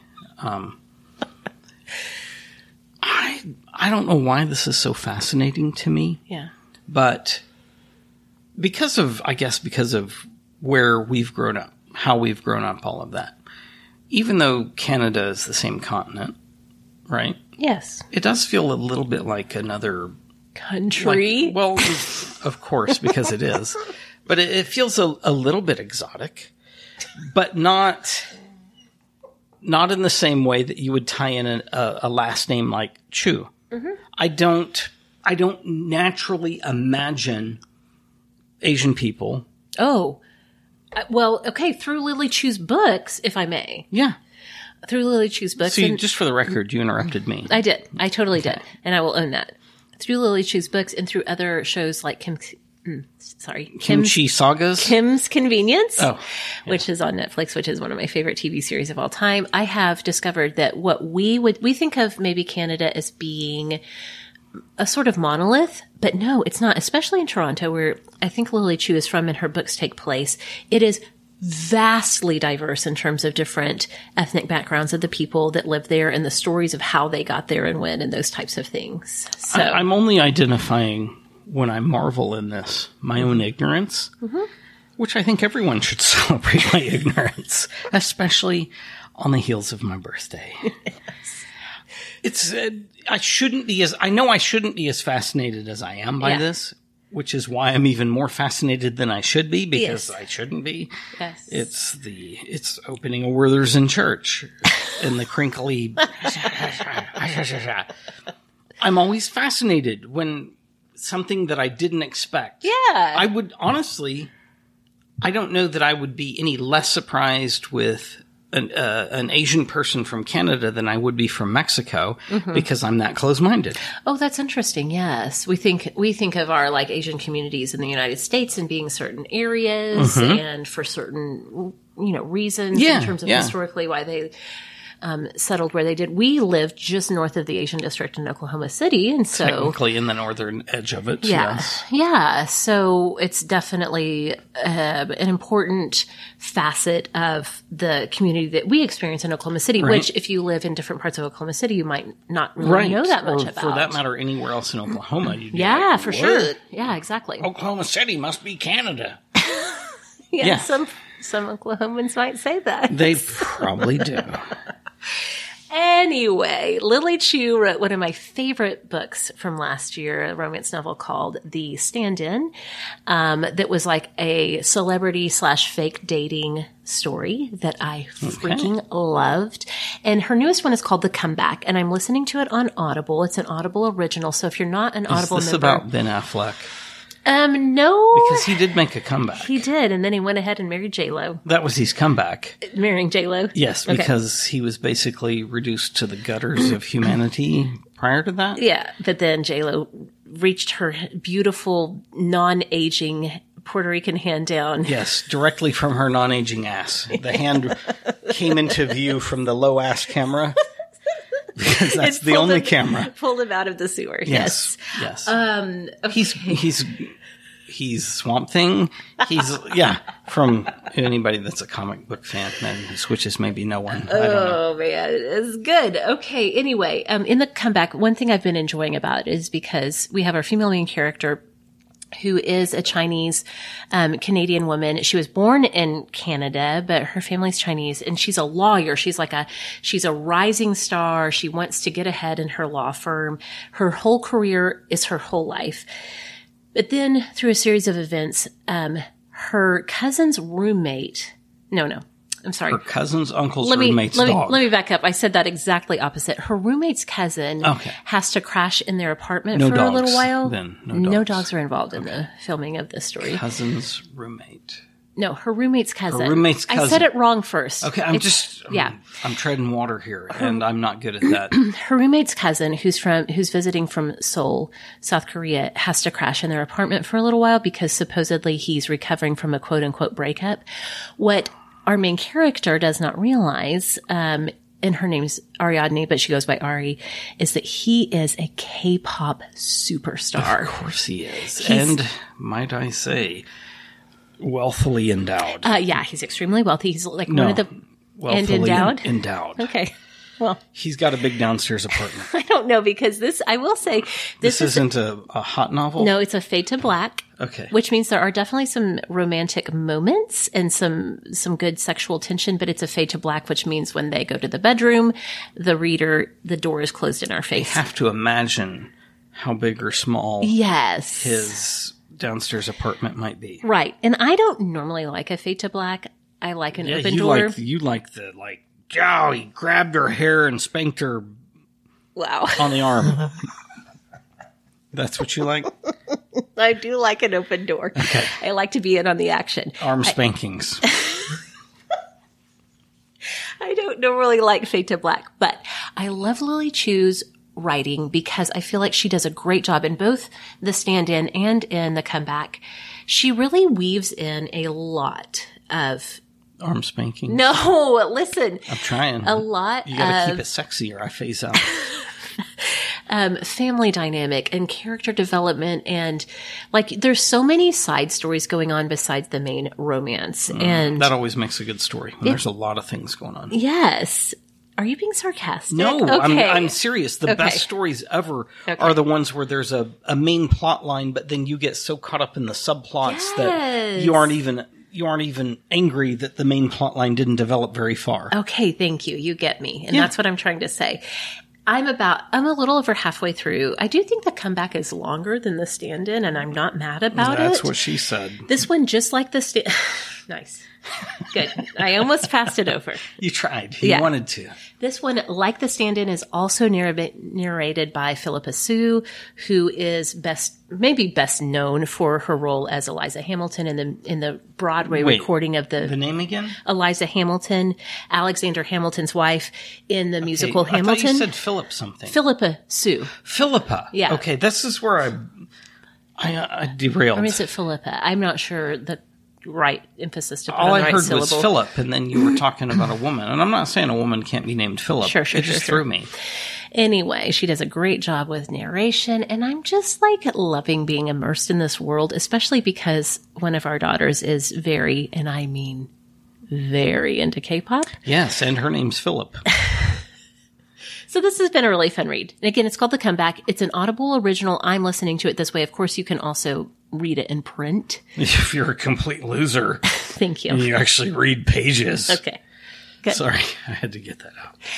Speaker 6: I don't know why this is so fascinating to me.
Speaker 5: Yeah.
Speaker 6: But because of where we've grown up, how we've grown up, all of that. Even though Canada is the same continent, right?
Speaker 5: Yes.
Speaker 6: It does feel a little bit like another
Speaker 5: country.
Speaker 6: Well, of course, because it is. But it feels a little bit exotic, but not in the same way that you would tie in a last name like Chu. Mm-hmm. I don't naturally imagine Asian people.
Speaker 5: Oh, well, okay. Through Lily Chu's books, if I may.
Speaker 6: Yeah.
Speaker 5: Through Lily Chu's books.
Speaker 6: See, just for the record, you interrupted me.
Speaker 5: I did. I totally did. And I will own that. Through Lily Chu's books and through other shows like
Speaker 6: Kimchi Sagas?
Speaker 5: Kim's Convenience,
Speaker 6: which
Speaker 5: is on Netflix, which is one of my favorite TV series of all time. I have discovered that what we think of maybe Canada as being a sort of monolith, but no, it's not, especially in Toronto, where I think Lily Chu is from and her books take place. It is vastly diverse in terms of different ethnic backgrounds of the people that live there and the stories of how they got there and when and those types of things. So
Speaker 6: I'm only identifying, when I marvel in this, my own ignorance, which I think everyone should celebrate my ignorance, especially on the heels of my birthday. It's I know I shouldn't be as fascinated as I am by this, which is why I'm even more fascinated than I should be, because I shouldn't be.
Speaker 5: Yes.
Speaker 6: It's opening a Werther's in church and the crinkly. I'm always fascinated when something that I didn't expect.
Speaker 5: Yeah.
Speaker 6: I would honestly, I don't know that I would be any less surprised with an Asian person from Canada than I would be from Mexico, because I'm that close-minded.
Speaker 5: Oh, that's interesting. Yes. We think of our like Asian communities in the United States in being certain areas and for certain, reasons in terms of historically why they settled where they did. We lived just north of the Asian district in Oklahoma City, and so
Speaker 6: technically in the northern edge of it.
Speaker 5: Yeah. So it's definitely an important facet of the community that we experience in Oklahoma City.
Speaker 6: Right.
Speaker 5: Which, if you live in different parts of Oklahoma City, you might not really know that much about.
Speaker 6: For that matter, anywhere else in Oklahoma, you'd be
Speaker 5: like, for sure. Yeah, exactly.
Speaker 6: Oklahoma City must be Canada.
Speaker 5: Some Oklahomans might say that.
Speaker 6: They probably do.
Speaker 5: Anyway, Lily Chu wrote one of my favorite books from last year, a romance novel called The Stand-In, that was like a celebrity/fake dating story that I freaking loved. And her newest one is called The Comeback, and I'm listening to it on Audible. It's an Audible original, so if you're not an Audible member...
Speaker 6: Is this about Ben Affleck?
Speaker 5: No.
Speaker 6: Because he did make a comeback.
Speaker 5: He did, and then he went ahead and married J-Lo.
Speaker 6: That was his comeback.
Speaker 5: Marrying J-Lo?
Speaker 6: Yes, because he was basically reduced to the gutters of humanity prior to that.
Speaker 5: Yeah, but then J-Lo reached her beautiful, non-aging Puerto Rican hand down.
Speaker 6: Yes, directly from her non-aging ass. The hand came into view from the low-ass camera. Because that's the only camera.
Speaker 5: Pulled him out of the sewer. Yes.
Speaker 6: Okay. He's Swamp Thing. He's, from anybody that's a comic book fan, which is maybe no one. I don't know.
Speaker 5: Man, it's good. Okay, anyway, in The Comeback, one thing I've been enjoying about it is because we have our female main character who is a Chinese Canadian woman. She was born in Canada, but her family's Chinese, and she's a lawyer. She's a rising star. She wants to get ahead in her law firm. Her whole career is her whole life. But then through a series of events, her cousin's roommate, I'm sorry.
Speaker 6: Her cousin's uncle's roommate's dog.
Speaker 5: Let me back up. I said that exactly opposite. Her roommate's cousin has to crash in their apartment for a little while. No dogs are involved in the filming of this story.
Speaker 6: Cousin's roommate.
Speaker 5: No, her roommate's cousin.
Speaker 6: Her roommate's cousin.
Speaker 5: I said it wrong first.
Speaker 6: Okay, I'm treading water here, and I'm not good at that.
Speaker 5: Her roommate's cousin, who's visiting from Seoul, South Korea, has to crash in their apartment for a little while because supposedly he's recovering from a quote unquote breakup. What our main character does not realize, and her name's Ariadne, but she goes by Ari, is that he is a K-pop superstar.
Speaker 6: Of course he is. And might I say, wealthily endowed.
Speaker 5: Yeah, he's extremely wealthy. He's like one of the...
Speaker 6: Wealthily endowed.
Speaker 5: Okay. Well,
Speaker 6: he's got a big downstairs apartment.
Speaker 5: I don't know, because I will say,
Speaker 6: this isn't a hot novel?
Speaker 5: No, it's a Fade to Black.
Speaker 6: Okay.
Speaker 5: Which means there are definitely some romantic moments and some good sexual tension, but it's a Fade to Black, which means when they go to the bedroom, the door is closed in our face.
Speaker 6: You have to imagine how big or small his downstairs apartment might be.
Speaker 5: Right. And I don't normally like a Fade to Black. I like an open door.
Speaker 6: You like the, he grabbed her hair and spanked her on the arm. That's what you like?
Speaker 5: I do like an open door.
Speaker 6: Okay.
Speaker 5: I like to be in on the action.
Speaker 6: Arm spankings.
Speaker 5: I don't normally like Fade to Black, but I love Lily Chu's writing because I feel like she does a great job in both The Stand-In and in The Comeback. She really weaves in a lot of...
Speaker 6: Arm spanking.
Speaker 5: No, listen.
Speaker 6: I'm trying.
Speaker 5: A lot
Speaker 6: You gotta keep it sexy or I phase out.
Speaker 5: Family dynamic and character development, and there's so many side stories going on besides the main romance. And
Speaker 6: that always makes a good story when there's a lot of things going on.
Speaker 5: Yes. Are you being sarcastic?
Speaker 6: No,
Speaker 5: okay.
Speaker 6: I'm serious. The best stories ever are the ones where there's a main plot line, but then you get so caught up in the subplots that you aren't even angry that the main plot line didn't develop very far.
Speaker 5: Okay, thank you. You get me. And that's what I'm trying to say. I'm a little over halfway through. I do think The Comeback is longer than The Stand-In, and I'm not mad about it.
Speaker 6: That's what she said.
Speaker 5: This one, just like The Stand... Nice. Good. I almost passed it over.
Speaker 6: You tried. You wanted to.
Speaker 5: This one, like The Stand-In, is also narrated by Philippa Soo, who is maybe best known for her role as Eliza Hamilton in the Broadway recording of the
Speaker 6: name again?
Speaker 5: Eliza Hamilton, Alexander Hamilton's wife in the musical Hamilton.
Speaker 6: I thought you said Philip something.
Speaker 5: Philippa Soo.
Speaker 6: Philippa.
Speaker 5: Yeah.
Speaker 6: Okay, this is where I derailed.
Speaker 5: Or is it Philippa? I'm not sure the right emphasis to put
Speaker 6: all
Speaker 5: on the
Speaker 6: I
Speaker 5: right
Speaker 6: heard
Speaker 5: syllable.
Speaker 6: Was Philip, and then you were talking about a woman. And I'm not saying a woman can't be named Philip.
Speaker 5: Sure.
Speaker 6: It just threw me.
Speaker 5: Anyway, she does a great job with narration, and I'm just loving being immersed in this world, especially because one of our daughters is very, and I mean very, into K-pop.
Speaker 6: Yes, and her name's Philip.
Speaker 5: So this has been a really fun read. And again, it's called The Comeback. It's an Audible original. I'm listening to it this way. Of course, you can also read it in print.
Speaker 6: If you're a complete loser.
Speaker 5: Thank you.
Speaker 6: You actually read pages.
Speaker 5: Okay. Good.
Speaker 6: Sorry, I had to get that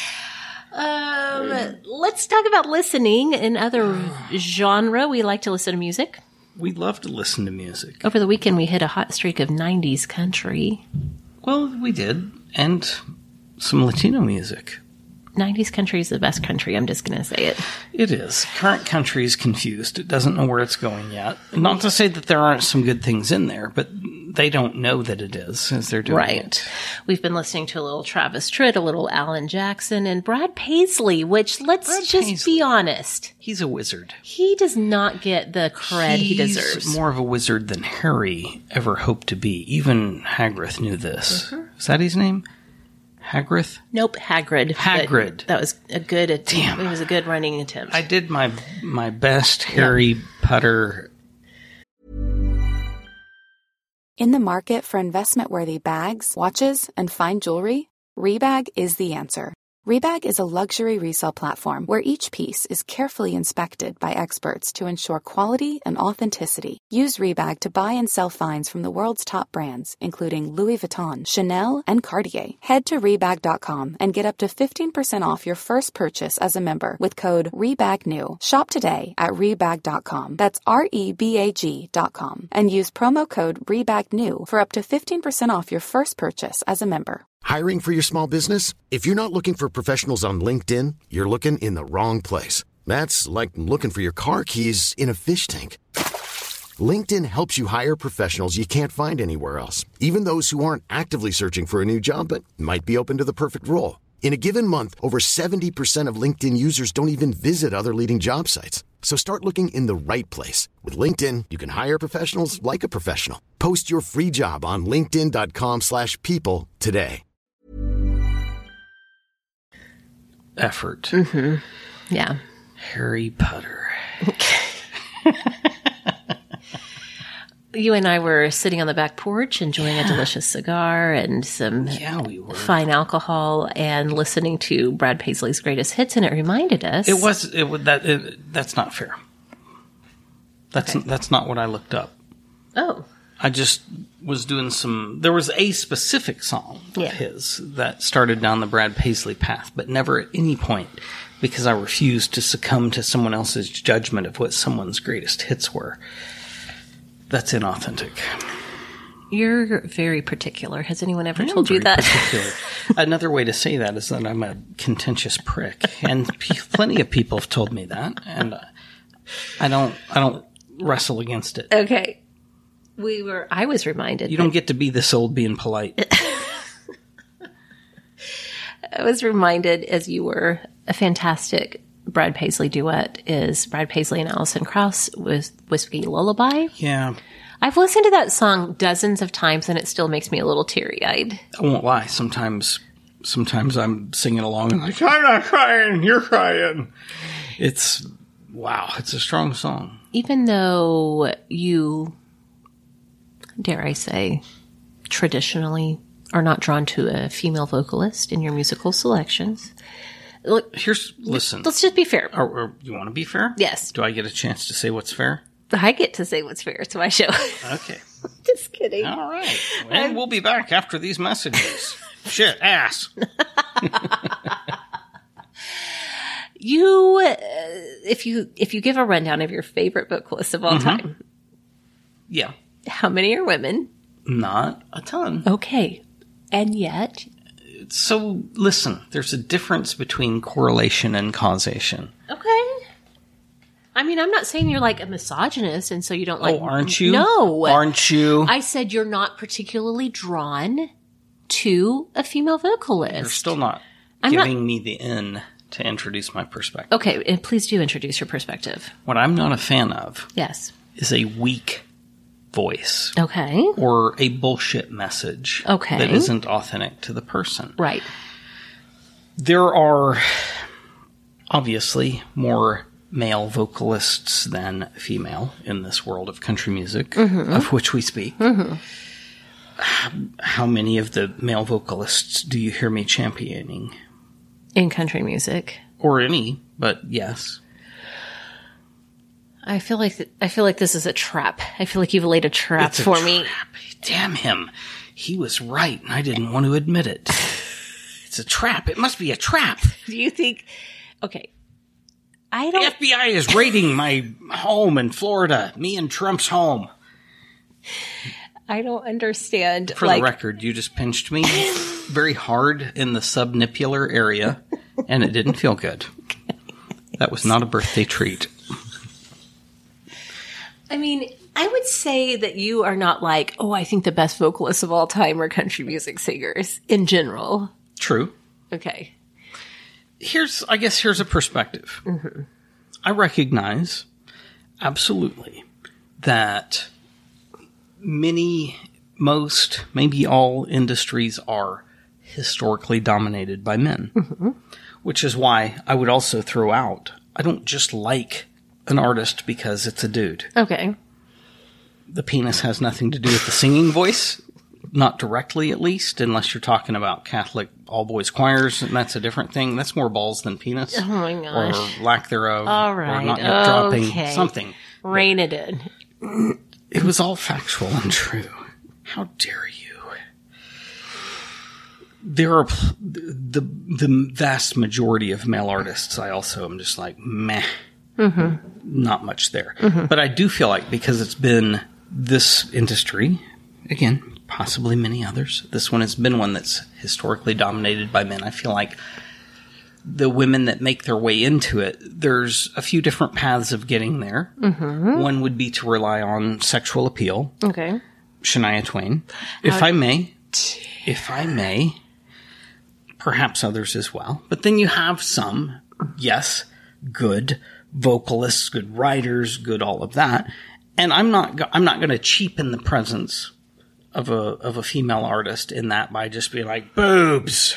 Speaker 6: out.
Speaker 5: Let's talk about listening. In other genre, we like to listen to music.
Speaker 6: We love to listen to music.
Speaker 5: Over the weekend, we hit a hot streak of 90s country.
Speaker 6: Well, we did. And some Latino music.
Speaker 5: 90s country is the best country. I'm just going to say it.
Speaker 6: It is. Current country is confused. It doesn't know where it's going yet. Not to say that there aren't some good things in there, but they don't know that it is as they're doing it. We've been listening to a little Travis Tritt, a little Alan Jackson, and Brad Paisley, which let's be honest. He's a wizard.
Speaker 5: He does not get the cred he deserves.
Speaker 6: He's more of a wizard than Harry ever hoped to be. Even Hagrid knew this. Mm-hmm. Is that his name? Hagrid?
Speaker 5: Nope, Hagrid.
Speaker 6: Hagrid.
Speaker 5: That was a good attempt. Damn. It was a good running attempt.
Speaker 6: I did my best Harry Potter.
Speaker 3: In the market for investment-worthy bags, watches, and fine jewelry, Rebag is the answer. Rebag is a luxury resale platform where each piece is carefully inspected by experts to ensure quality and authenticity. Use Rebag to buy and sell finds from the world's top brands, including Louis Vuitton, Chanel, and Cartier. Head to Rebag.com and get up to 15% off your first purchase as a member with code REBAGNEW. Shop today at Rebag.com. That's REBAG.com. And use promo code REBAGNEW for up to 15% off your first purchase as a member.
Speaker 2: Hiring for your small business? If you're not looking for professionals on LinkedIn, you're looking in the wrong place. That's like looking for your car keys in a fish tank. LinkedIn helps you hire professionals you can't find anywhere else, even those who aren't actively searching for a new job but might be open to the perfect role. In a given month, over 70% of LinkedIn users don't even visit other leading job sites. So start looking in the right place. With LinkedIn, you can hire professionals like a professional. Post your free job on linkedin.com/people today.
Speaker 6: Effort.
Speaker 5: Mm-hmm. Yeah.
Speaker 6: Harry Potter.
Speaker 5: You and I were sitting on the back porch enjoying a delicious cigar and some fine alcohol and listening to Brad Paisley's greatest hits, and it reminded us.
Speaker 6: That's not fair. That's not what I looked up.
Speaker 5: Oh.
Speaker 6: I just was doing there was a specific song of his that started down the Brad Paisley path, but never at any point, because I refused to succumb to someone else's judgment of what someone's greatest hits were. That's inauthentic.
Speaker 5: You're very particular. Has anyone ever told you that?
Speaker 6: Another way to say that is that I'm a contentious prick, and plenty of people have told me that, and I don't wrestle against it.
Speaker 5: Okay. I was reminded.
Speaker 6: You don't get to be this old being polite.
Speaker 5: I was reminded, as you were, a fantastic Brad Paisley duet is Brad Paisley and Alison Krauss with Whiskey Lullaby.
Speaker 6: Yeah.
Speaker 5: I've listened to that song dozens of times and it still makes me a little teary-eyed.
Speaker 6: I won't lie. Sometimes I'm singing along and like, I'm not crying, you're crying. It's a strong song.
Speaker 5: Even though you, dare I say, traditionally are not drawn to a female vocalist in your musical selections. Look,
Speaker 6: listen.
Speaker 5: Let's just be fair.
Speaker 6: Or you want to be fair?
Speaker 5: Yes.
Speaker 6: Do I get a chance to say what's fair?
Speaker 5: I get to say what's fair. It's my show.
Speaker 6: Okay.
Speaker 5: Just kidding.
Speaker 6: All right. And we'll be back after these messages. Shit, ass.
Speaker 5: If you give a rundown of your favorite vocalists of all time.
Speaker 6: Yeah.
Speaker 5: How many are women?
Speaker 6: Not a ton.
Speaker 5: Okay. And yet...
Speaker 6: So, listen, there's a difference between correlation and causation.
Speaker 5: Okay. I mean, I'm not saying you're like a misogynist and so you don't like...
Speaker 6: Oh, aren't you?
Speaker 5: No.
Speaker 6: Aren't you?
Speaker 5: I said you're not particularly drawn to a female vocalist.
Speaker 6: You're still not giving me the in to introduce my perspective.
Speaker 5: Okay, and please do introduce your perspective.
Speaker 6: What I'm not a fan of
Speaker 5: is
Speaker 6: a weak voice.
Speaker 5: Okay.
Speaker 6: Or a bullshit message.
Speaker 5: Okay.
Speaker 6: That isn't authentic to the person.
Speaker 5: Right.
Speaker 6: There are obviously more male vocalists than female in this world of country music, of which we speak. Mm-hmm. How many of the male vocalists do you hear me championing?
Speaker 5: In country music.
Speaker 6: Or any, but yes.
Speaker 5: I feel like this is a trap. I feel like you've laid a trap for me.
Speaker 6: Damn him. He was right, and I didn't want to admit it. It's a trap. It must be a trap.
Speaker 5: Do you think... Okay.
Speaker 6: The FBI is raiding my home in Florida. Me and Trump's home.
Speaker 5: I don't understand.
Speaker 6: For the record, you just pinched me very hard in the subnipular area, and it didn't feel good. That was not a birthday treat.
Speaker 5: I mean, I would say that you are not like, oh, I think the best vocalists of all time are country music singers in general.
Speaker 6: True.
Speaker 5: Okay.
Speaker 6: Here's a perspective. Mm-hmm. I recognize absolutely that most, maybe all industries are historically dominated by men, which is why I would also throw out, I don't just like an artist because it's a dude.
Speaker 5: Okay.
Speaker 6: The penis has nothing to do with the singing voice. not directly at least, unless you're talking about Catholic all-boys choirs, and that's a different thing. That's more balls than penis.
Speaker 5: Oh, my gosh.
Speaker 6: Or lack thereof.
Speaker 5: All right.
Speaker 6: Or not yet dropping.
Speaker 5: Okay.
Speaker 6: Something.
Speaker 5: Rein it in.
Speaker 6: It was all factual and true. How dare you? There are the vast majority of male artists. I also am just like, meh. Mm-hmm. Not much there. Mm-hmm. But I do feel like because it's been this industry, again, possibly many others, this one has been one that's historically dominated by men. I feel like the women that make their way into it, there's a few different paths of getting there. Mm-hmm. One would be to rely on sexual appeal.
Speaker 5: Okay.
Speaker 6: Shania Twain. If I may, perhaps others as well. But then you have some, yes, good vocalists, good writers, good all of that. And I'm not going to cheapen the presence of a female artist in that by just being like, boobs.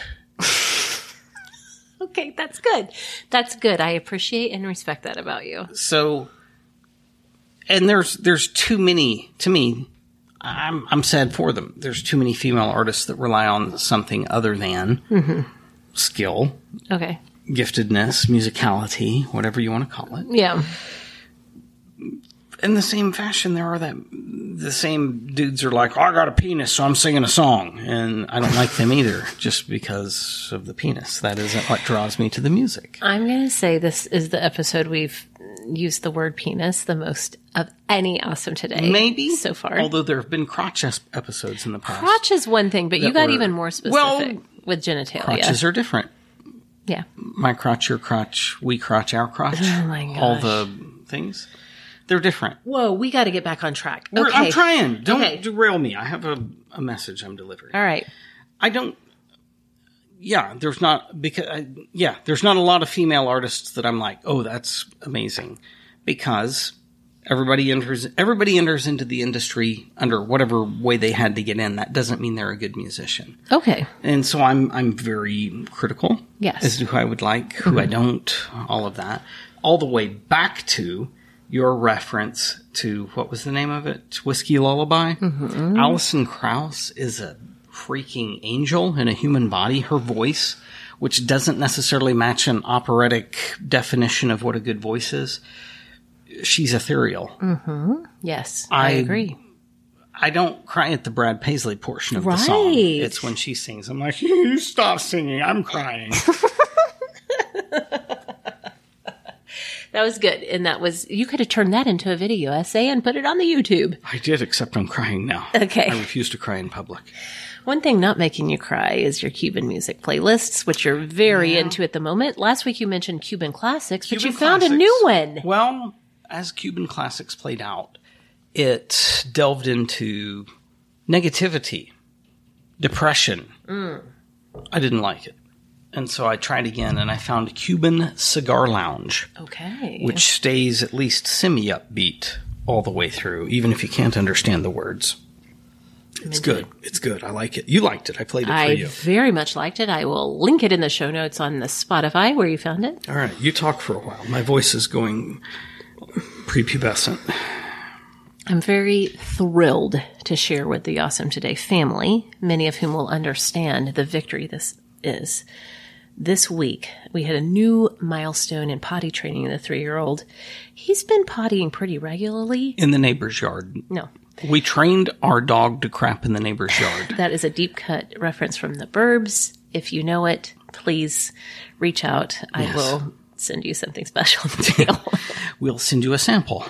Speaker 5: Okay, that's good. That's good. I appreciate and respect that about you.
Speaker 6: So, and there's too many, to me, I'm sad for them. There's too many female artists that rely on something other than skill.
Speaker 5: Okay.
Speaker 6: Giftedness, musicality, whatever you want to call it.
Speaker 5: Yeah.
Speaker 6: In the same fashion, there are the same dudes are like, oh, I got a penis, so I'm singing a song. And I don't like them either, just because of the penis. That isn't what draws me to the music.
Speaker 5: I'm going to say this is the episode we've used the word penis the most of any Awesome Today.
Speaker 6: Maybe.
Speaker 5: So far.
Speaker 6: Although there have been crotch episodes in the past.
Speaker 5: Crotch is one thing, but you got even more specific with genitalia.
Speaker 6: Crotches are different.
Speaker 5: Yeah.
Speaker 6: My crotch, your crotch, we crotch, our crotch.
Speaker 5: Oh my gosh.
Speaker 6: All the things. They're different.
Speaker 5: Whoa, we got to get back on track. Okay.
Speaker 6: I'm trying. Don't derail me. I have a message I'm delivering.
Speaker 5: All right.
Speaker 6: I don't. Yeah, there's not there's not a lot of female artists that I'm like, oh, that's amazing, because everybody enters into the industry under whatever way they had to get in. That doesn't mean they're a good musician.
Speaker 5: Okay.
Speaker 6: And so I'm very critical.
Speaker 5: Yes.
Speaker 6: As to who I would like, who I don't, all of that, all the way back to your reference to, what was the name of it? Whiskey Lullaby? Mm-hmm. Alison Krauss is a freaking angel in a human body. Her voice, which doesn't necessarily match an operatic definition of what a good voice is, she's ethereal. Mm-hmm.
Speaker 5: Yes, I agree.
Speaker 6: I don't cry at the Brad Paisley portion of the song. It's when she sings. I'm like, you stop singing. I'm crying.
Speaker 5: That was good. And you could have turned that into a video essay and put it on the YouTube.
Speaker 6: I did, except I'm crying now.
Speaker 5: Okay.
Speaker 6: I refuse to cry in public.
Speaker 5: One thing not making you cry is your Cuban music playlists, which you're very into at the moment. Last week you mentioned Cuban classics, but you found a new one.
Speaker 6: Well, as Cuban classics played out, it delved into negativity, depression. I didn't like it. And so I tried again, and I found Cuban Cigar Lounge.
Speaker 5: Okay.
Speaker 6: Which stays at least semi-upbeat all the way through, even if you can't understand the words. It's good. It's good. I like it. You liked it. I played it for you.
Speaker 5: I very much liked it. I will link it in the show notes on the Spotify where you found it.
Speaker 6: All right. You talk for a while. My voice is going prepubescent.
Speaker 5: I'm very thrilled to share with the Awesome Today family, many of whom will understand the victory this is. This week, we had a new milestone in potty training in the 3-year-old. He's been pottying pretty regularly.
Speaker 6: In the neighbor's yard.
Speaker 5: No.
Speaker 6: We trained our dog to crap in the neighbor's yard.
Speaker 5: That is a deep cut reference from the Burbs. If you know it, please reach out. Yes. I will send you something special in the mail.
Speaker 6: We'll send you a sample.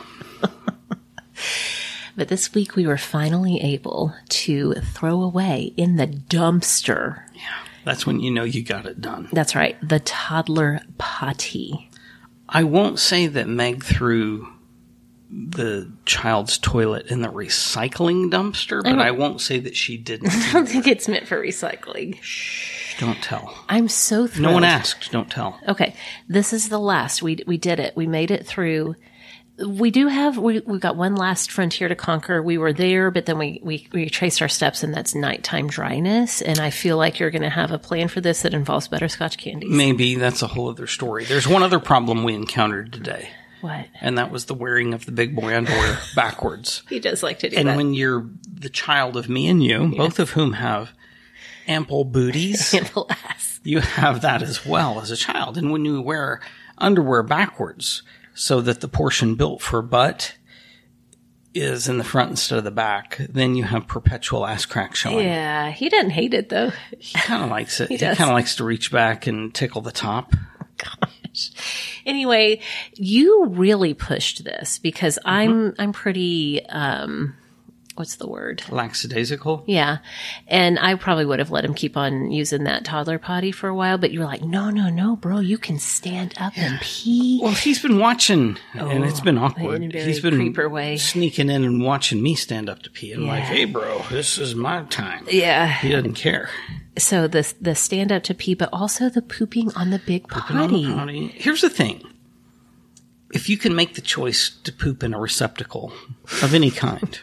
Speaker 5: But this week, we were finally able to throw away in the dumpster.
Speaker 6: Yeah. That's when you know you got it done.
Speaker 5: That's right. The toddler potty.
Speaker 6: I won't say that Meg threw the child's toilet in the recycling dumpster, but I won't say that she didn't.
Speaker 5: I don't think it's meant for recycling.
Speaker 6: Shh, don't tell.
Speaker 5: I'm so thrilled.
Speaker 6: No one asked. Don't tell.
Speaker 5: Okay. This is the last. We did it. We made it through. We do have, we've got one last frontier to conquer. We were there, but then we traced our steps, and that's nighttime dryness. And I feel like you're going to have a plan for this that involves butterscotch candies.
Speaker 6: Maybe. That's a whole other story. There's one other problem we encountered today.
Speaker 5: What?
Speaker 6: And that was the wearing of the big boy underwear backwards.
Speaker 5: He does like to do
Speaker 6: and
Speaker 5: that.
Speaker 6: And when you're the child of me and you, both of whom have ample booties,
Speaker 5: ample ass,
Speaker 6: you have that as well as a child. And when you wear underwear backwards so that the portion built for butt is in the front instead of the back, then you have perpetual ass crack showing.
Speaker 5: Yeah, he doesn't hate it though.
Speaker 6: He kind of likes it. He
Speaker 5: does.
Speaker 6: kind of likes to reach back and tickle the top.
Speaker 5: Gosh. Anyway, you really pushed this because I'm pretty, what's the word?
Speaker 6: Lackadaisical?
Speaker 5: Yeah. And I probably would have let him keep on using that toddler potty for a while, but you were like, no, bro, you can stand up and pee.
Speaker 6: Well, he's been watching, and it's been awkward.
Speaker 5: In a very
Speaker 6: He's been
Speaker 5: creeper way.
Speaker 6: sneaking in and watching me stand up to pee. And I'm like, hey, bro, this is my time.
Speaker 5: Yeah.
Speaker 6: He doesn't care.
Speaker 5: So the stand up to pee, but also the pooping on the big potty.
Speaker 6: Here's the thing. If you can make the choice to poop in a receptacle of any kind,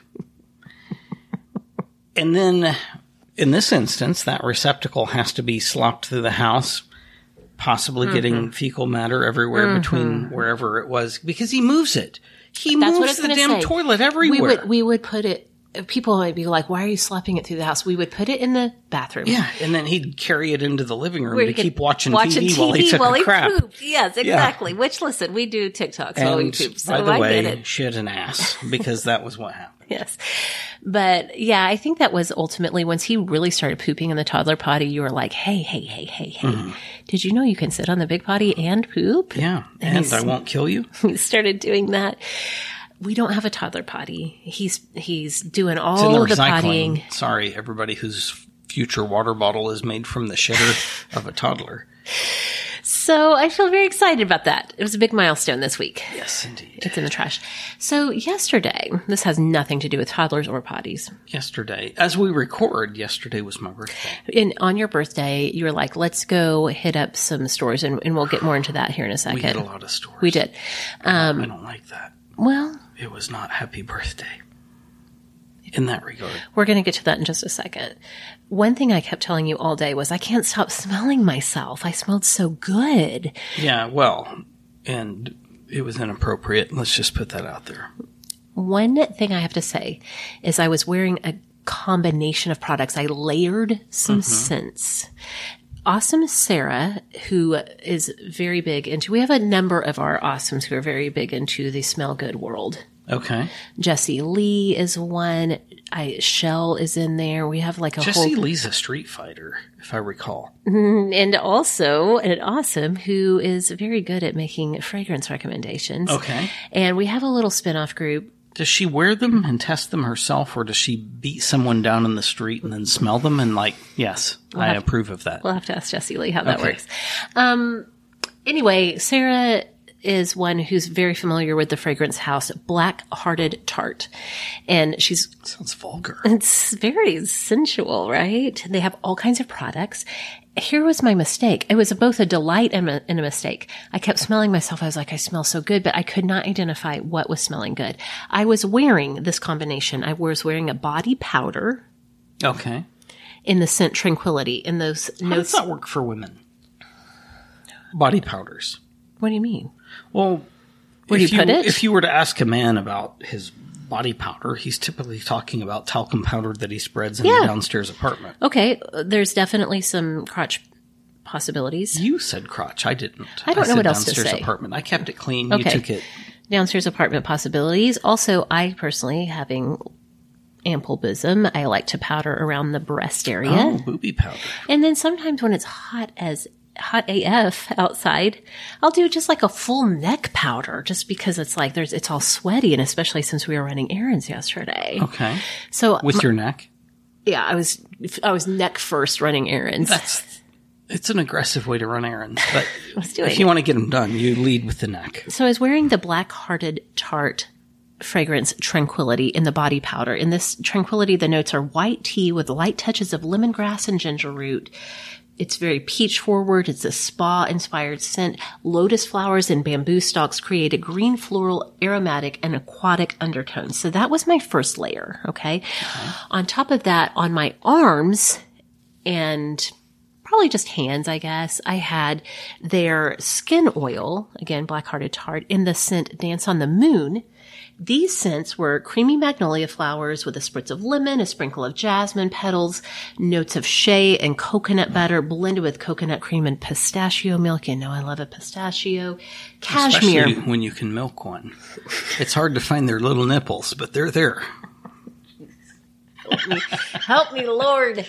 Speaker 6: and then in this instance, that receptacle has to be slopped through the house, possibly getting fecal matter everywhere between wherever it was, because he moves it. He moves the damn toilet everywhere.
Speaker 5: We would put it. People might be like, why are you slopping it through the house? We would put it in the bathroom.
Speaker 6: Yeah, and then he'd carry it into the living room to keep watching TV while he took a crap.
Speaker 5: Pooped. Yes, exactly. Yeah. Which, listen, we do TikToks while we poop. So
Speaker 6: by the way, shit an ass, because that was what happened.
Speaker 5: Yes. But yeah, I think that was ultimately once he really started pooping in the toddler potty, you were like, hey. Did you know you can sit on the big potty and poop?
Speaker 6: Yeah. And I won't kill you.
Speaker 5: He started doing that. We don't have a toddler potty. He's doing all of the pottying.
Speaker 6: Sorry, everybody whose future water bottle is made from the shitter of a toddler.
Speaker 5: So I feel very excited about that. It was a big milestone this week.
Speaker 6: Yes, indeed.
Speaker 5: It's in the trash. So yesterday, this has nothing to do with toddlers or potties.
Speaker 6: Yesterday, as we record, yesterday was my birthday.
Speaker 5: And on your birthday, you were like, let's go hit up some stores, and we'll get more into that here in a second.
Speaker 6: We hit a lot of stores.
Speaker 5: We did.
Speaker 6: I don't like that.
Speaker 5: Well,
Speaker 6: it was not happy birthday in that regard.
Speaker 5: We're going to get to that in just a second. One thing I kept telling you all day was I can't stop smelling myself. I smelled so good.
Speaker 6: Yeah, well, and it was inappropriate. Let's just put that out there.
Speaker 5: One thing I have to say is I was wearing a combination of products. I layered some scents. Awesome Sarah, who is very big into, we have a number of our awesomes who are very big into the smell good world.
Speaker 6: Okay.
Speaker 5: Jessie Lee is one. Shell is in there. We have like a
Speaker 6: Jessie Lee's a street fighter, if I recall.
Speaker 5: And also an awesome who is very good at making fragrance recommendations.
Speaker 6: Okay.
Speaker 5: And we have a little spinoff group.
Speaker 6: Does she wear them and test them herself, or does she beat someone down in the street and then smell them and yes, I approve of that.
Speaker 5: We'll have to ask Jessie Lee how that works. Anyway, Sarah is one who's very familiar with the fragrance house Black Hearted Tart. And
Speaker 6: sounds vulgar.
Speaker 5: It's very sensual, right? They have all kinds of products. Here was my mistake. It was both a delight and a mistake. I kept smelling myself. I was like, I smell so good, but I could not identify what was smelling good. I was wearing this combination. I was wearing a body powder.
Speaker 6: Okay.
Speaker 5: In the scent Tranquility. In those
Speaker 6: notes. How does that work for women? Body powders.
Speaker 5: What do you mean?
Speaker 6: Well,
Speaker 5: where do you put it?
Speaker 6: If you were to ask a man about his body powder, he's typically talking about talcum powder that he spreads in the downstairs apartment.
Speaker 5: Okay, there's definitely some crotch possibilities.
Speaker 6: You said crotch. I didn't.
Speaker 5: I don't know what else to say.
Speaker 6: Downstairs apartment. I kept it clean. Okay. You took it.
Speaker 5: Downstairs apartment possibilities. Also, I personally, having ample bosom, I like to powder around the breast area.
Speaker 6: Oh, booby powder.
Speaker 5: And then sometimes when it's hot AF outside, I'll do just like a full neck powder just because it's like it's all sweaty, and especially since we were running errands yesterday.
Speaker 6: Okay.
Speaker 5: So
Speaker 6: with your neck?
Speaker 5: Yeah, I was neck first running errands.
Speaker 6: It's an aggressive way to run errands, but if you want to get them done, you lead with the neck.
Speaker 5: So I was wearing the Black Hearted Tart fragrance Tranquility in the body powder. In this Tranquility, the notes are white tea with light touches of lemongrass and ginger root. It's very peach forward. It's a spa-inspired scent. Lotus flowers and bamboo stalks create a green floral, aromatic, and aquatic undertone. So that was my first layer, okay? On top of that, on my arms and probably just hands, I guess. I had their skin oil, again, Black Hearted Tart, in the scent Dance on the Moon. These scents were creamy magnolia flowers with a spritz of lemon, a sprinkle of jasmine petals, notes of shea and coconut butter blended with coconut cream and pistachio milk. You know I love a pistachio. Cashmere.
Speaker 6: Especially when you can milk one. It's hard to find their little nipples, but they're there.
Speaker 5: Help me, Lord.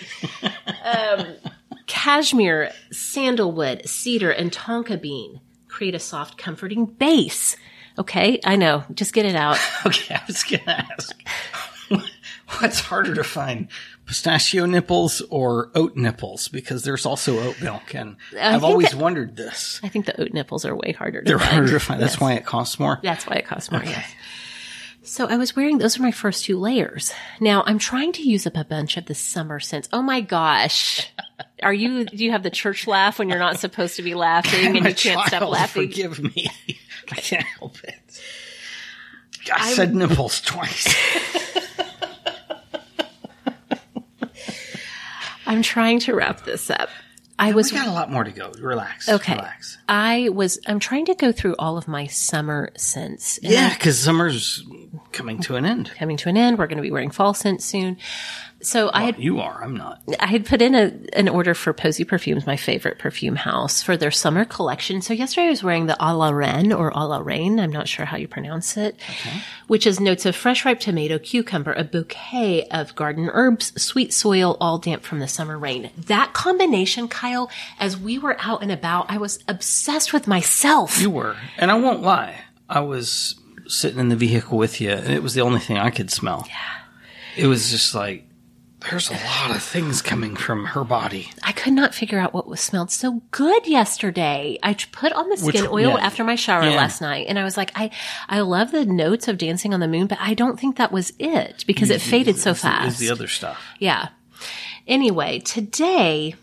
Speaker 5: Cashmere, sandalwood, cedar, and tonka bean create a soft, comforting base. Okay, I know. Just get it out.
Speaker 6: Okay, I was going to ask, what's harder to find, pistachio nipples or oat nipples? Because there's also oat milk, and I've always wondered this.
Speaker 5: I think the oat nipples are way harder to
Speaker 6: They're
Speaker 5: find.
Speaker 6: harder to find.
Speaker 5: Yes.
Speaker 6: That's why it costs more?
Speaker 5: That's why it costs more,
Speaker 6: Okay.
Speaker 5: yes. So I was wearing, those are my first 2 layers. Now I'm trying to use up a bunch of the summer scents. Oh my gosh. Do you have the church laugh when you're not supposed to be laughing and you can't stop laughing?
Speaker 6: Forgive me. I can't help it. I said nipples twice.
Speaker 5: I'm trying to wrap this up.
Speaker 6: We got a lot more to go. Relax.
Speaker 5: Okay.
Speaker 6: Relax.
Speaker 5: I'm trying to go through all of my summer scents. And
Speaker 6: Yeah, because summer's coming to an end.
Speaker 5: coming to an end. We're going to be wearing fall scents soon. So
Speaker 6: You are. I'm not.
Speaker 5: I had put in an order for Posy Perfumes, my favorite perfume house, for their summer collection. So yesterday I was wearing the A La Reine or A La Reine. I'm not sure how you pronounce it, which is notes of fresh ripe tomato, cucumber, a bouquet of garden herbs, sweet soil, all damp from the summer rain. That combination, Kyle, as we were out and about, I was obsessed with myself.
Speaker 6: You were. And I won't lie. I was sitting in the vehicle with you, and it was the only thing I could smell. Yeah. It was just like, there's a lot of things coming from her body.
Speaker 5: I could not figure out what smelled so good yesterday. I put on the skin oil after my shower last night, and I was like, I love the notes of Dancing on the Moon, but I don't think that was it because it faded so fast.
Speaker 6: It was the other stuff.
Speaker 5: Yeah. Anyway, today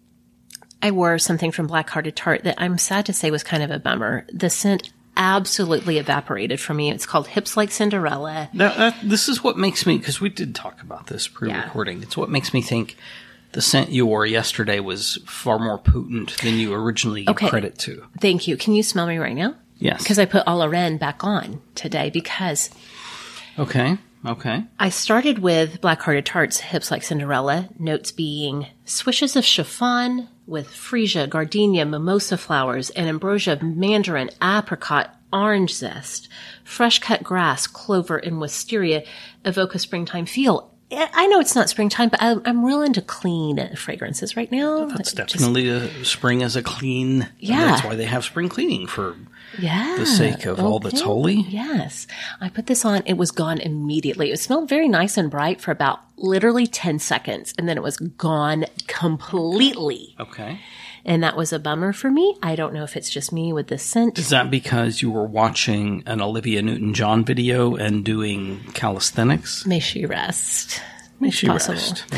Speaker 5: I wore something from Black Hearted Tart that I'm sad to say was kind of a bummer. The scent absolutely evaporated from me. It's called Hips Like Cinderella.
Speaker 6: This is what makes me, because we did talk about this pre-recording, It's what makes me think the scent you wore yesterday was far more potent than you originally gave credit to.
Speaker 5: Thank you. Can you smell me right now?
Speaker 6: Yes.
Speaker 5: Because I put A La Reine back on today because...
Speaker 6: Okay.
Speaker 5: I started with Black Hearted Tart's Hips Like Cinderella, notes being swishes of chiffon with freesia, gardenia, mimosa flowers, and ambrosia of mandarin, apricot, orange zest, fresh cut grass, clover, and wisteria evoke a springtime feel. I know it's not springtime, but I'm real into clean fragrances right now.
Speaker 6: That's definitely spring as a clean.
Speaker 5: Yeah.
Speaker 6: That's why they have spring cleaning for the sake of all that's holy.
Speaker 5: Yes. I put this on. It was gone immediately. It smelled very nice and bright for about literally 10 seconds, and then it was gone completely.
Speaker 6: Okay.
Speaker 5: And that was a bummer for me. I don't know if it's just me with the scent.
Speaker 6: Is that because you were watching an Olivia Newton-John video and doing calisthenics?
Speaker 5: May she rest.
Speaker 6: May she rest.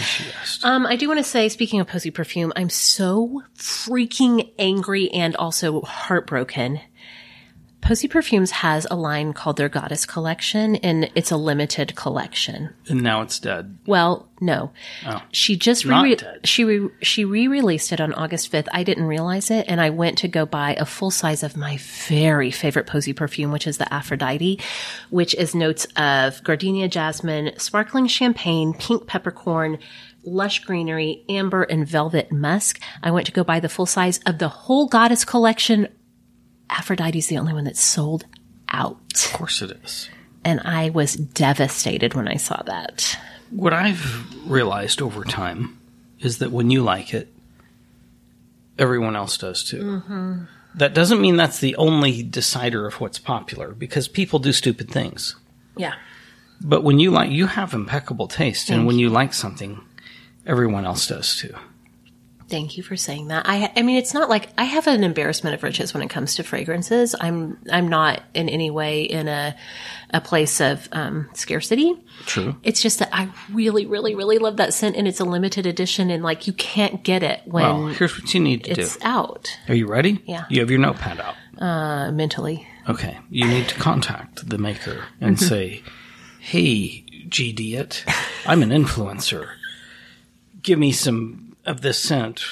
Speaker 5: I do want to say, speaking of Posy Perfume, I'm so freaking angry and also heartbroken. Posy Perfumes has a line called their Goddess Collection, and it's a limited collection.
Speaker 6: And now it's dead.
Speaker 5: Well, no.
Speaker 6: Oh.
Speaker 5: She just re-released it on August 5th. I didn't realize it, and I went to go buy a full size of my very favorite Posy perfume, which is the Aphrodite, which is notes of gardenia, jasmine, sparkling champagne, pink peppercorn, lush greenery, amber, and velvet musk. I went to go buy the full size of the whole Goddess Collection. Aphrodite's the only one that's sold out.
Speaker 6: Of course it is.
Speaker 5: And I was devastated when I saw that.
Speaker 6: What I've realized over time is that when you like it, everyone else does too. Mm-hmm. That doesn't mean that's the only decider of what's popular, because people do stupid things.
Speaker 5: Yeah.
Speaker 6: But when you like, you have impeccable taste, and when you like something, everyone else does too.
Speaker 5: Thank you for saying that. I mean, it's not like I have an embarrassment of riches when it comes to fragrances. I'm not in any way in a place of scarcity.
Speaker 6: True.
Speaker 5: It's just that I really, really, really love that scent, and it's a limited edition, and like you can't get it when
Speaker 6: well, here's what you need to do.
Speaker 5: It's out.
Speaker 6: Are you ready?
Speaker 5: Yeah.
Speaker 6: You have your notepad out.
Speaker 5: Mentally.
Speaker 6: Okay. You need to contact the maker and say, "Hey, G-Diet, I'm an influencer. Give me some of this scent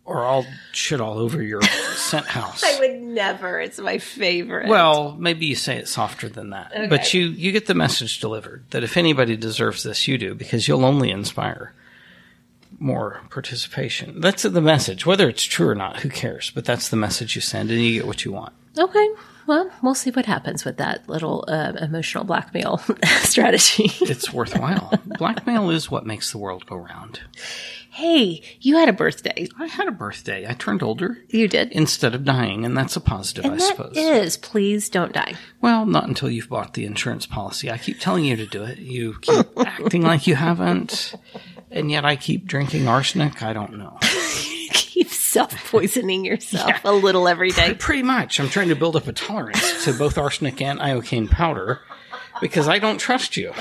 Speaker 6: Or I'll shit all over your scent house.
Speaker 5: I would never. It's my favorite.
Speaker 6: Well, maybe you say it softer than that.
Speaker 5: Okay.
Speaker 6: But you get the message delivered that if anybody deserves this, you do, because you'll only inspire more participation. That's the message. Whether it's true or not, who cares? But that's the message you send, and you get what you want.
Speaker 5: Okay. Well, we'll see what happens with that little emotional blackmail strategy.
Speaker 6: It's worthwhile. Blackmail is what makes the world go round.
Speaker 5: Hey, you had a birthday.
Speaker 6: I had a birthday. I turned older.
Speaker 5: You did.
Speaker 6: Instead of dying, and that's a positive,
Speaker 5: And
Speaker 6: I
Speaker 5: that
Speaker 6: suppose.
Speaker 5: is, please don't die.
Speaker 6: Well, not until you've bought the insurance policy. I keep telling you to do it. You keep acting like you haven't, and yet I keep drinking arsenic. I don't know.
Speaker 5: Keep self-poisoning yourself a little every day.
Speaker 6: Pretty much. I'm trying to build up a tolerance to both arsenic and iocane powder because I don't trust you.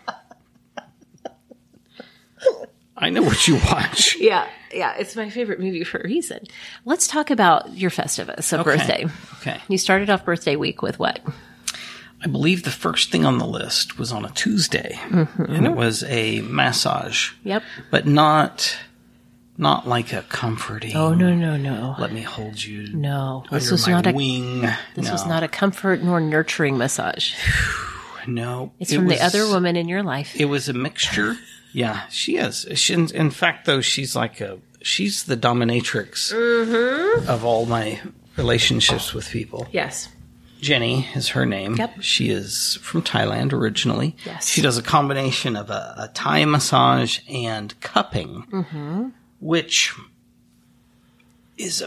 Speaker 6: I know what you watch.
Speaker 5: Yeah, it's my favorite movie for a reason. Let's talk about your Festivus, birthday.
Speaker 6: Okay.
Speaker 5: You started off birthday week with what?
Speaker 6: I believe the first thing on the list was on a Tuesday, and it was a massage.
Speaker 5: Yep.
Speaker 6: But not like a comforting.
Speaker 5: Oh, no.
Speaker 6: Let me hold you.
Speaker 5: No. This
Speaker 6: Under
Speaker 5: was
Speaker 6: my
Speaker 5: not a
Speaker 6: wing.
Speaker 5: This
Speaker 6: No.
Speaker 5: was not a comfort nor nurturing massage.
Speaker 6: No.
Speaker 5: It's from the other woman in your life.
Speaker 6: It was a mixture. Yeah, she is. In fact, though, she's the dominatrix of all my relationships with people.
Speaker 5: Yes.
Speaker 6: Jenny is her name.
Speaker 5: Yep.
Speaker 6: She is from Thailand originally.
Speaker 5: Yes.
Speaker 6: She does a combination of a Thai massage and cupping, which is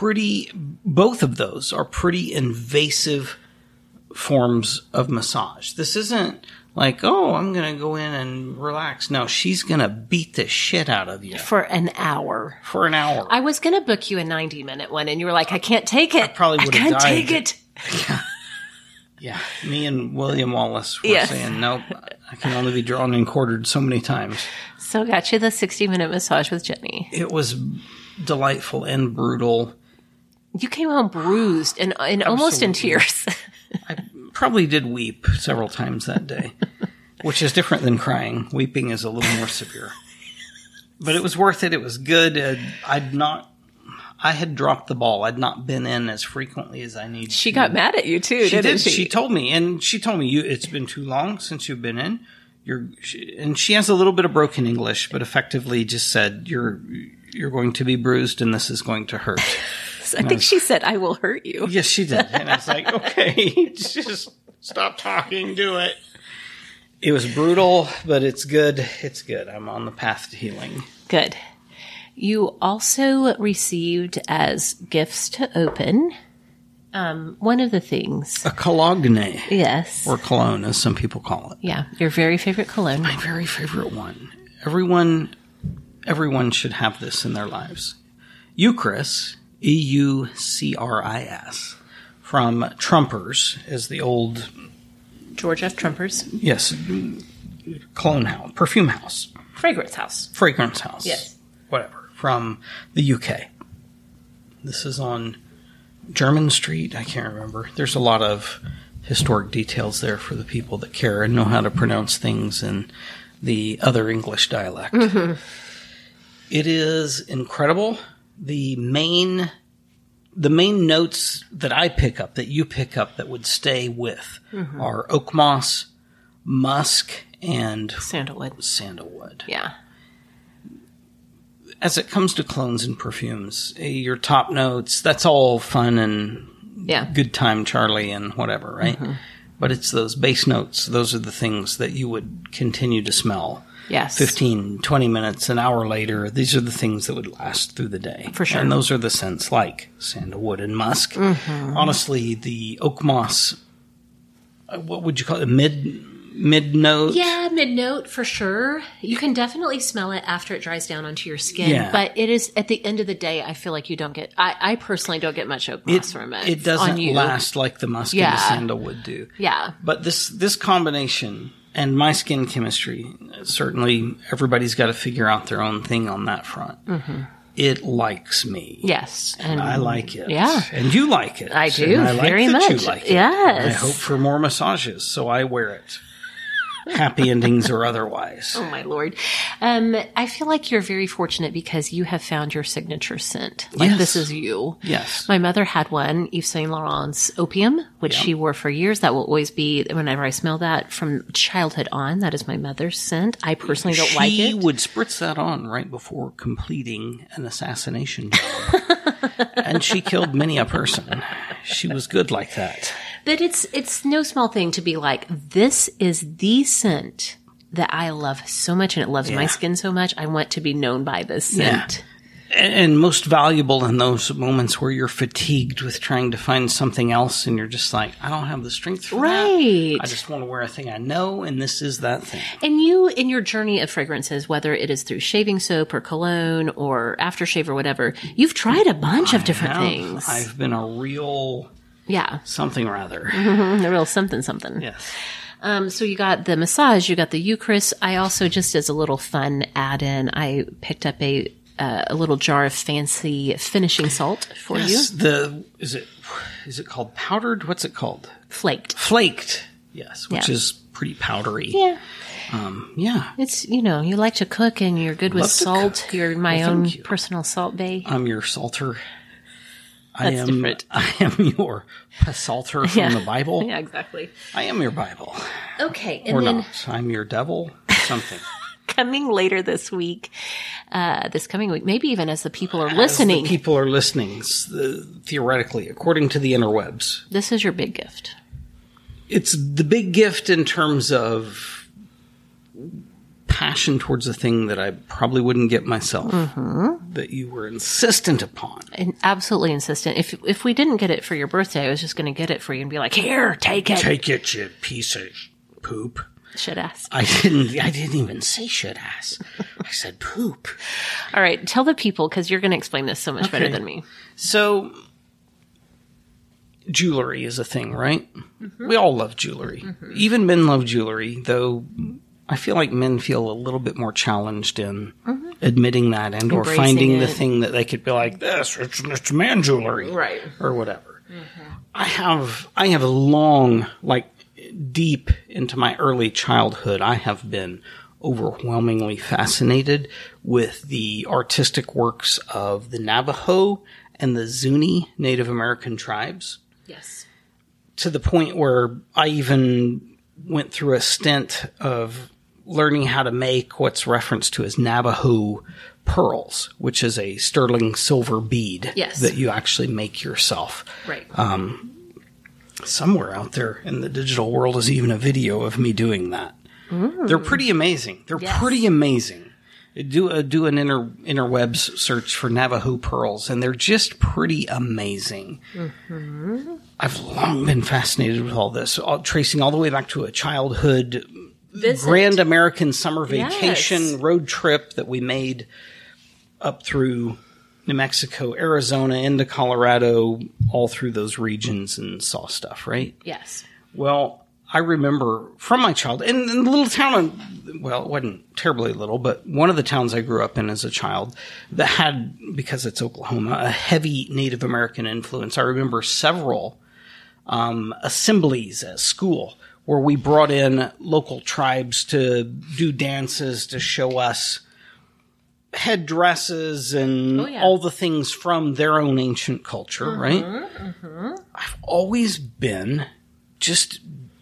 Speaker 6: both of those are pretty invasive forms of massage. This isn't like, oh, I'm going to go in and relax. No, she's going to beat the shit out of you.
Speaker 5: For an hour.
Speaker 6: For an hour.
Speaker 5: I was going to book you a 90-minute one, and you were like, I can't take it.
Speaker 6: I probably would have died.
Speaker 5: I can't take it.
Speaker 6: Yeah, me and William Wallace were
Speaker 5: Yes.
Speaker 6: saying, nope, I can only be drawn and quartered so many times.
Speaker 5: So got you the 60-minute massage with Jenny.
Speaker 6: It was delightful and brutal.
Speaker 5: You came home bruised and almost in tears.
Speaker 6: I probably did weep several times that day, which is different than crying. Weeping is a little more severe. But it was worth it. It was good. I had dropped the ball. I'd not been in as frequently as I needed.
Speaker 5: She got mad at you too, didn't she?
Speaker 6: She told me, it's been too long since you've been in. And she has a little bit of broken English, but effectively just said, you're going to be bruised and this is going to hurt.
Speaker 5: I think she said, I will hurt you.
Speaker 6: Yes, she did. And I was like, okay, just stop talking, do it. It was brutal, but it's good. It's good. I'm on the path to healing.
Speaker 5: Good. You also received as gifts to open one of the things.
Speaker 6: A cologne.
Speaker 5: Yes.
Speaker 6: Or cologne, as some people call it.
Speaker 5: Yeah, your very favorite cologne.
Speaker 6: My very favorite one. Everyone should have this in their lives. Eucharis, EUCRIS, from Trumpers, is the old...
Speaker 5: George F. Trumpers.
Speaker 6: Yes, cologne house, perfume house.
Speaker 5: Fragrance house.
Speaker 6: Fragrance house.
Speaker 5: Yes.
Speaker 6: Whatever. From the UK. This is on German Street. I can't remember. There's a lot of historic details there for the people that care and know how to pronounce things in the other English dialect. Mm-hmm. It is incredible. The main notes that I pick up, that you pick up, that would stay with are oak moss, musk, and sandalwood.
Speaker 5: Yeah.
Speaker 6: As it comes to colognes and perfumes, your top notes, that's all fun and good time, Charlie, and whatever, right? Mm-hmm. But it's those base notes. Those are the things that you would continue to smell.
Speaker 5: Yes.
Speaker 6: 15, 20 minutes, an hour later, these are the things that would last through the day.
Speaker 5: For sure.
Speaker 6: And those are the scents like sandalwood and musk. Mm-hmm. Honestly, the oak moss, what would you call it? Mid-note?
Speaker 5: Yeah, mid-note for sure. You can definitely smell it after it dries down onto your skin. But it is, at the end of the day, I feel like you don't get, I personally don't get much oak moss from it.
Speaker 6: It doesn't last like the musk and the sandalwood do.
Speaker 5: Yeah.
Speaker 6: But this combination... And my skin chemistry, certainly everybody's got to figure out their own thing on that front. Mm-hmm. It likes me.
Speaker 5: Yes.
Speaker 6: And I like it.
Speaker 5: Yeah.
Speaker 6: And you like it.
Speaker 5: I do,
Speaker 6: and I like
Speaker 5: very
Speaker 6: that
Speaker 5: much.
Speaker 6: You like it.
Speaker 5: Yes.
Speaker 6: And I hope for more massages, so I wear it. happy endings or otherwise.
Speaker 5: Oh, my Lord. I feel like you're very fortunate because you have found your signature scent. Like,
Speaker 6: Yes.
Speaker 5: this is you.
Speaker 6: Yes.
Speaker 5: My mother had one, Yves Saint Laurent's Opium, which she wore for years. That will always be, whenever I smell that from childhood on, that is my mother's scent. I personally don't like it.
Speaker 6: She would spritz that on right before completing an assassination job. And she killed many a person. She was good like that.
Speaker 5: But it's no small thing to be like, this is the scent that I love so much and it loves my skin so much. I want to be known by this scent.
Speaker 6: And most valuable in those moments where you're fatigued with trying to find something else and you're just like, I don't have the strength for that.
Speaker 5: Right.
Speaker 6: I just want to wear a thing I know, and this is that thing.
Speaker 5: And you, in your journey of fragrances, whether it is through shaving soap or cologne or aftershave or whatever, you've tried a bunch of different things.
Speaker 6: I've been a real something rather.
Speaker 5: A real something.
Speaker 6: Yes.
Speaker 5: So you got the massage, you got the Eucharist. I also, just as a little fun add-in, I picked up a little jar of fancy finishing salt for you.
Speaker 6: Is it called powdered? What's it called?
Speaker 5: Flaked.
Speaker 6: Yes, which is pretty powdery.
Speaker 5: Yeah.
Speaker 6: Yeah.
Speaker 5: It's, you like to cook and you're good with salt. You're my own personal salt bae.
Speaker 6: I'm your salter.
Speaker 5: That's different.
Speaker 6: I am your psalter from the Bible.
Speaker 5: Yeah, exactly.
Speaker 6: I am your Bible.
Speaker 5: Okay. And
Speaker 6: or
Speaker 5: then
Speaker 6: not. I'm your devil. Something.
Speaker 5: coming later this coming week, maybe even as the people are listening.
Speaker 6: As the people are listening, theoretically, according to the interwebs.
Speaker 5: This is your big gift.
Speaker 6: It's the big gift in terms of passion towards a thing that I probably wouldn't get myself, that you were insistent upon.
Speaker 5: And absolutely insistent. If we didn't get it for your birthday, I was just going to get it for you and be like, here, take it.
Speaker 6: Take it, you piece of poop.
Speaker 5: Should ass.
Speaker 6: I didn't even say should ass. I said poop.
Speaker 5: All right. Tell the people, because you're going to explain this so much better than me.
Speaker 6: So, jewelry is a thing, right? Mm-hmm. We all love jewelry. Mm-hmm. Even men love jewelry, though I feel like men feel a little bit more challenged in admitting that and or finding the thing that they could be like, this, it's man jewelry.
Speaker 5: Right.
Speaker 6: Or whatever. Mm-hmm. I have a long, deep into my early childhood, I have been overwhelmingly fascinated with the artistic works of the Navajo and the Zuni Native American tribes.
Speaker 5: Yes.
Speaker 6: To the point where I even went through a stint of learning how to make what's referenced to as Navajo pearls, which is a sterling silver bead that you actually make yourself.
Speaker 5: Right.
Speaker 6: Somewhere out there in the digital world is even a video of me doing that. They're pretty amazing. They're pretty amazing. Do an interwebs search for Navajo pearls, and they're just pretty amazing. Mm-hmm. I've long been fascinated with all this, tracing all the way back to a childhood grand American summer vacation road trip that we made up through New Mexico, Arizona, into Colorado, all through those regions and saw stuff, right?
Speaker 5: Yes.
Speaker 6: Well, I remember from my childhood, in the little town, well, it wasn't terribly little, but one of the towns I grew up in as a child that had, because it's Oklahoma, a heavy Native American influence. I remember several assemblies at school where we brought in local tribes to do dances to show us headdresses and all the things from their own ancient culture, right? Mm-hmm. I've always been just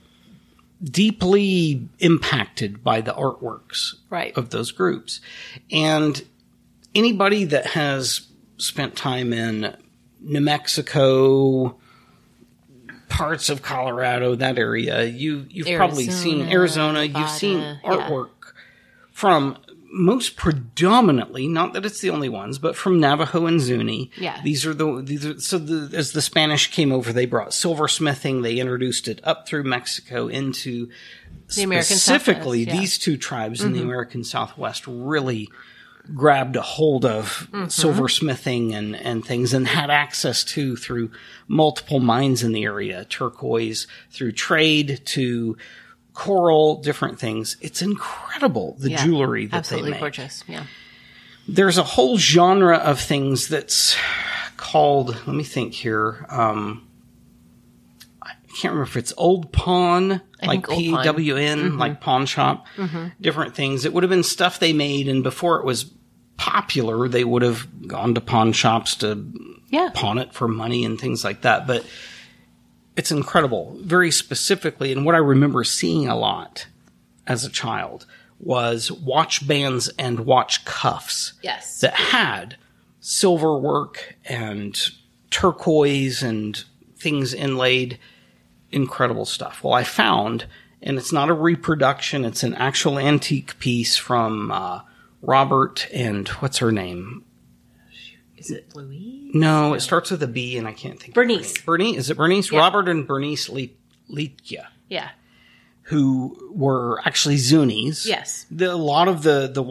Speaker 6: deeply impacted by the artworks of those groups. And anybody that has spent time in New Mexico, parts of Colorado, that area, you've probably seen Arizona, Nevada, you've seen artwork from most predominantly, not that it's the only ones, but from Navajo and Zuni. Yeah. As the Spanish came over, they brought silversmithing. They introduced it up through Mexico into the specifically these two tribes in the American Southwest really grabbed a hold of silversmithing and things and had access to through multiple mines in the area, turquoise, through trade to coral, different things. It's incredible, the jewelry that they make.
Speaker 5: Absolutely gorgeous, yeah.
Speaker 6: There's a whole genre of things that's called, let me think here, I can't remember if it's Old Pawn, like
Speaker 5: Old Pawn.
Speaker 6: PWN, like pawn shop, different things. It would have been stuff they made, and before it was popular, they would have gone to pawn shops to pawn it for money and things like that. But it's incredible, very specifically. And what I remember seeing a lot as a child was watch bands and watch cuffs that had silver work and turquoise and things inlaid. Incredible stuff. Well, I found, and it's not a reproduction, it's an actual antique piece from Robert and what's her name?
Speaker 5: Is it Louise?
Speaker 6: No, it starts with a B, and I can't think.
Speaker 5: Bernice.
Speaker 6: Bernice? Is it Bernice?
Speaker 5: Yeah.
Speaker 6: Robert and Bernice Liedtke.
Speaker 5: Yeah.
Speaker 6: Who were actually Zunis.
Speaker 5: Yes.
Speaker 6: A lot of the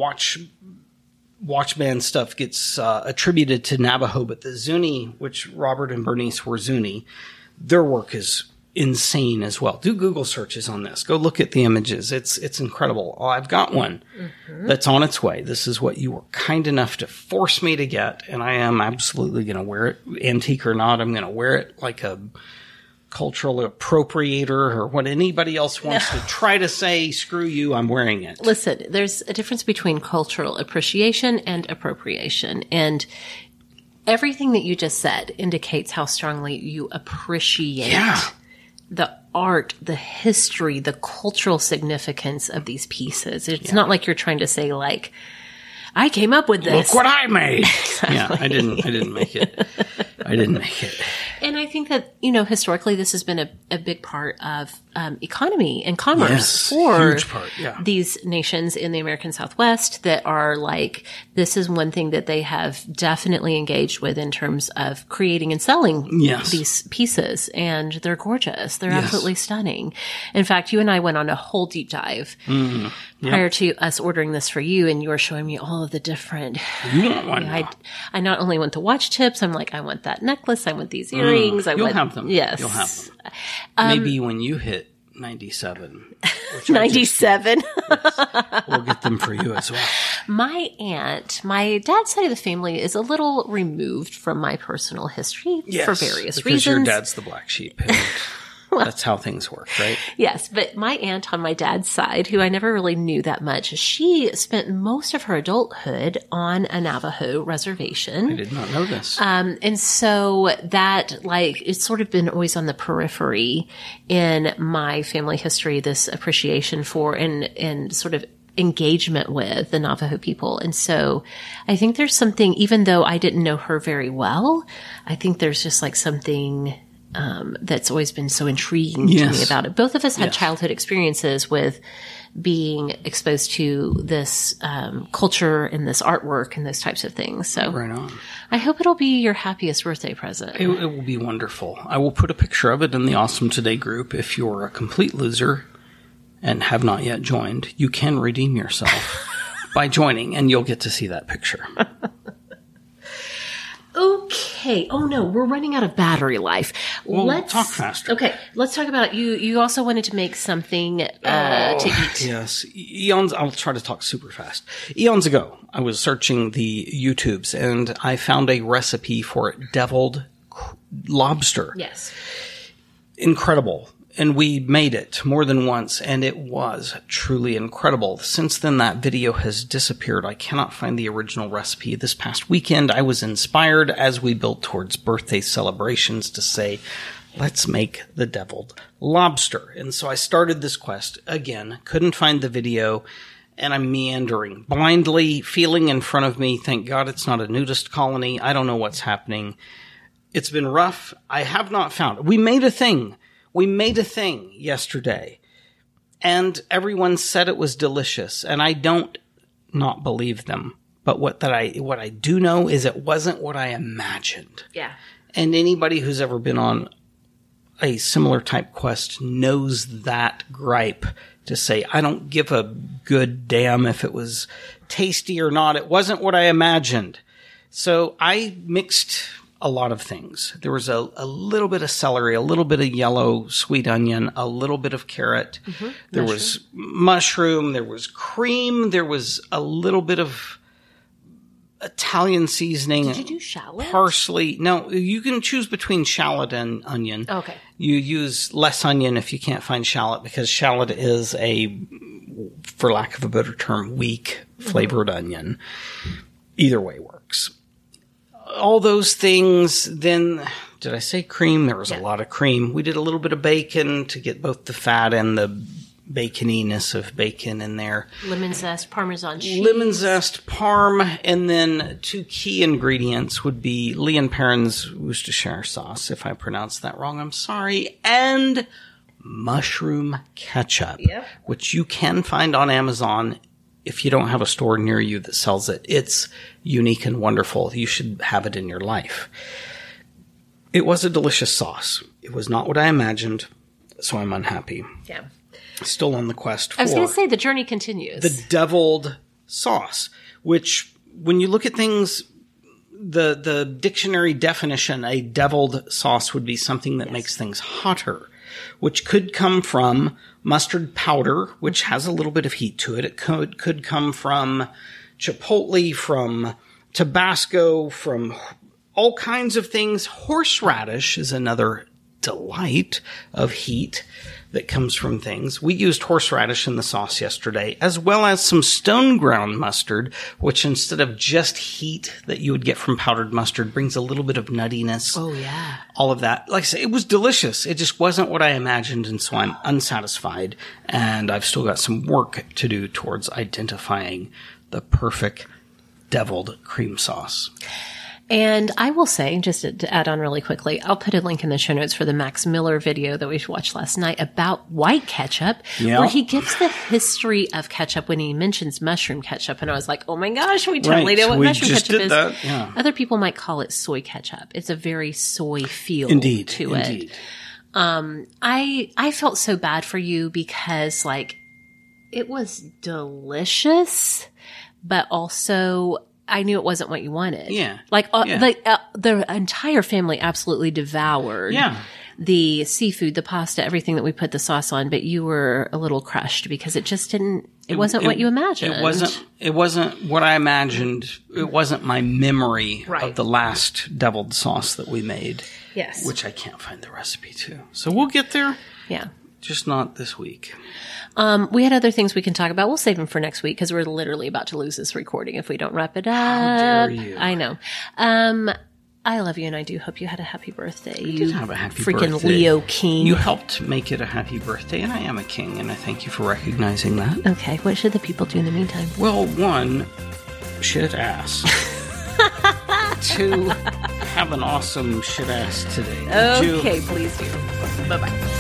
Speaker 6: watch band stuff gets attributed to Navajo, but the Zuni, which Robert and Bernice were Zuni, their work is insane as well. Do Google searches on this. Go look at the images. It's incredible. Oh, I've got one that's on its way. This is what you were kind enough to force me to get, and I am absolutely going to wear it, antique or not. I'm going to wear it like a cultural appropriator, or what anybody else wants to try to say. Screw you, I'm wearing it.
Speaker 5: Listen, there's a difference between cultural appreciation and appropriation, and everything that you just said indicates how strongly you appreciate the art, the history, the cultural significance of these pieces. It's not like you're trying to say, like, I came up with this.
Speaker 6: Look what I made. Exactly. Yeah, I didn't make it. I didn't make it.
Speaker 5: And I think that, historically, this has been a big part of economy and commerce for
Speaker 6: huge part,
Speaker 5: these nations in the American Southwest that are like, this is one thing that they have definitely engaged with in terms of creating and selling these pieces. And they're gorgeous. They're absolutely stunning. In fact, you and I went on a whole deep dive prior to us ordering this for you, and you were showing me all of the different.
Speaker 6: You want one?
Speaker 5: I not only want the watch tips, I'm like, I want that necklace, I want these earrings.
Speaker 6: You'll have them.
Speaker 5: Yes.
Speaker 6: You'll have them. Maybe when you hit 97.
Speaker 5: 97.
Speaker 6: We'll get them for you as well.
Speaker 5: My aunt, my dad's side of the family is a little removed from my personal history for various reasons.
Speaker 6: Because your dad's the black sheep. And that's how things work, right?
Speaker 5: Yes, but my aunt on my dad's side, who I never really knew that much, she spent most of her adulthood on a Navajo reservation.
Speaker 6: I did not know this.
Speaker 5: And so that, it's sort of been always on the periphery in my family history, this appreciation for and sort of engagement with the Navajo people. And so I think there's something, even though I didn't know her very well, I think there's just something that's always been so intriguing to me about it. Both of us had childhood experiences with being exposed to this culture and this artwork and those types of things. So
Speaker 6: right on.
Speaker 5: I hope it'll be your happiest birthday present.
Speaker 6: It will be wonderful. I will put a picture of it in the Awesome Today group. If you're a complete loser and have not yet joined, you can redeem yourself by joining, and you'll get to see that picture.
Speaker 5: Okay. Oh no, we're running out of battery life.
Speaker 6: Well,
Speaker 5: let's
Speaker 6: talk faster.
Speaker 5: Okay, let's talk about you. You also wanted to make something to eat.
Speaker 6: Yes, I'll try to talk super fast. Eons ago, I was searching the YouTubes and I found a recipe for deviled lobster.
Speaker 5: Yes,
Speaker 6: incredible. And we made it more than once, and it was truly incredible. Since then, that video has disappeared. I cannot find the original recipe. This past weekend, I was inspired as we built towards birthday celebrations to say, let's make the deviled lobster. And so I started this quest again, couldn't find the video, and I'm meandering, blindly feeling in front of me. Thank God it's not a nudist colony. I don't know what's happening. It's been rough. I have not found it. We made a thing yesterday, and everyone said it was delicious, and I don't not believe them. But what I do know is it wasn't what I imagined.
Speaker 5: Yeah.
Speaker 6: And anybody who's ever been on a similar type quest knows that gripe to say, I don't give a good damn if it was tasty or not. It wasn't what I imagined. So I mixed a lot of things. There was a little bit of celery, a little bit of yellow sweet onion, a little bit of carrot. Mm-hmm. There was mushroom. There was cream. There was a little bit of Italian seasoning.
Speaker 5: Did you do shallot?
Speaker 6: Parsley. No, you can choose between shallot and onion.
Speaker 5: Okay.
Speaker 6: You use less onion if you can't find shallot, because shallot is for lack of a better term, weak flavored onion. Either way works. All those things, then, did I say cream? There was a lot of cream. We did a little bit of bacon to get both the fat and the baconiness of bacon in there.
Speaker 5: Lemon zest, Parmesan cheese.
Speaker 6: Lemon zest, parm, and then 2 key ingredients would be Lee & Perrins Worcestershire sauce. If I pronounced that wrong, I'm sorry. And mushroom ketchup, which you can find on Amazon if you don't have a store near you that sells it. It's unique and wonderful. You should have it in your life. It was a delicious sauce. It was not what I imagined, so I'm unhappy.
Speaker 5: Yeah.
Speaker 6: Still on the quest for...
Speaker 5: I was going to say, the journey continues.
Speaker 6: The deviled sauce, which, when you look at things, the dictionary definition, a deviled sauce would be something that makes things hotter, which could come from mustard powder, which has a little bit of heat to it. It could come from chipotle, from Tabasco, from all kinds of things. Horseradish is another delight of heat that comes from things. We used horseradish in the sauce yesterday, as well as some stone ground mustard, which instead of just heat that you would get from powdered mustard, brings a little bit of nuttiness.
Speaker 5: Oh, yeah.
Speaker 6: All of that. Like I say, it was delicious. It just wasn't what I imagined, and so I'm unsatisfied. And I've still got some work to do towards identifying the perfect deviled cream sauce.
Speaker 5: And I will say, just to add on really quickly, I'll put a link in the show notes for the Max Miller video that we watched last night about white ketchup, where he gives the history of ketchup when he mentions mushroom ketchup. And I was like, oh my gosh, we totally know what mushroom ketchup is.
Speaker 6: That. Yeah.
Speaker 5: Other people might call it soy ketchup. It's a very soy feel to it. I felt so bad for you because, like, it was delicious, but also I knew it wasn't what you wanted.
Speaker 6: Yeah.
Speaker 5: The entire family absolutely devoured the seafood, the pasta, everything that we put the sauce on, but you were a little crushed because it just wasn't what you imagined.
Speaker 6: It wasn't what I imagined. It wasn't my memory of the last deviled sauce that we made.
Speaker 5: Yes.
Speaker 6: Which I can't find the recipe to. So we'll get there.
Speaker 5: Yeah.
Speaker 6: Just not this week.
Speaker 5: We had other things we can talk about. We'll save them for next week because we're literally about to lose this recording if we don't wrap it up.
Speaker 6: How dare you?
Speaker 5: I know. I love you, and I do hope you had a happy birthday.
Speaker 6: I did have a happy
Speaker 5: freaking
Speaker 6: birthday.
Speaker 5: Leo king.
Speaker 6: You helped make it a happy birthday, and I am a king, and I thank you for recognizing that.
Speaker 5: Okay, what should the people do in the meantime?
Speaker 6: Well, 1, shit ass. 2, have an awesome shit ass today.
Speaker 5: Okay, please do. Bye-bye.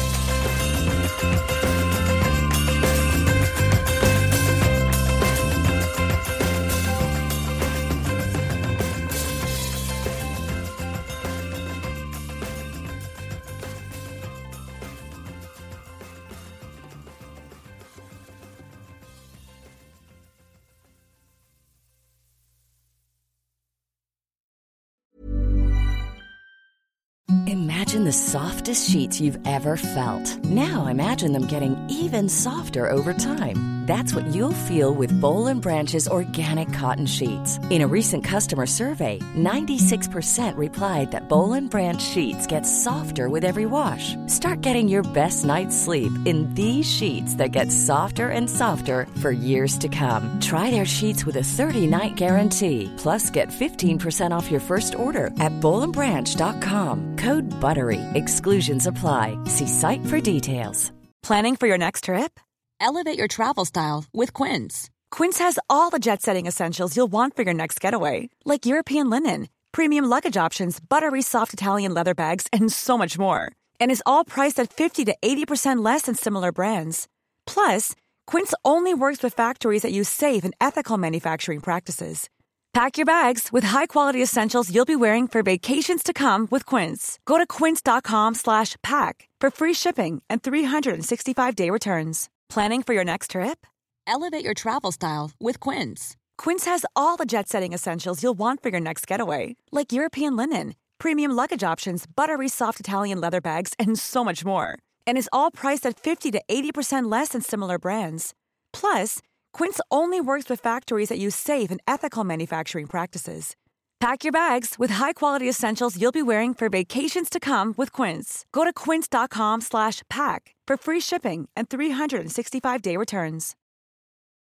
Speaker 7: Imagine the softest sheets you've ever felt. Now imagine them getting even softer over time. That's what you'll feel with Boll & Branch's organic cotton sheets. In a recent customer survey, 96% replied that Boll & Branch sheets get softer with every wash. Start getting your best night's sleep in these sheets that get softer and softer for years to come. Try their sheets with a 30-night guarantee. Plus, get 15% off your first order at BollandBranch.com. Code BUTTERY. Exclusions apply. See site for details.
Speaker 8: Planning for your next trip? Elevate your travel style with Quince. Quince has all the jet-setting essentials you'll want for your next getaway, like European linen, premium luggage options, buttery soft Italian leather bags, and so much more. And is all priced at 50 to 80% less than similar brands. Plus, Quince only works with factories that use safe and ethical manufacturing practices. Pack your bags with high-quality essentials you'll be wearing for vacations to come with Quince. Go to quince.com/pack for free shipping and 365-day returns. Planning for your next trip? Elevate your travel style with Quince. Quince has all the jet-setting essentials you'll want for your next getaway, like European linen, premium luggage options, buttery soft Italian leather bags, and so much more. And is all priced at 50 to 80% less than similar brands. Plus, Quince only works with factories that use safe and ethical manufacturing practices. Pack your bags with high-quality essentials you'll be wearing for vacations to come with Quince. Go to quince.com/pack for free shipping and 365-day returns.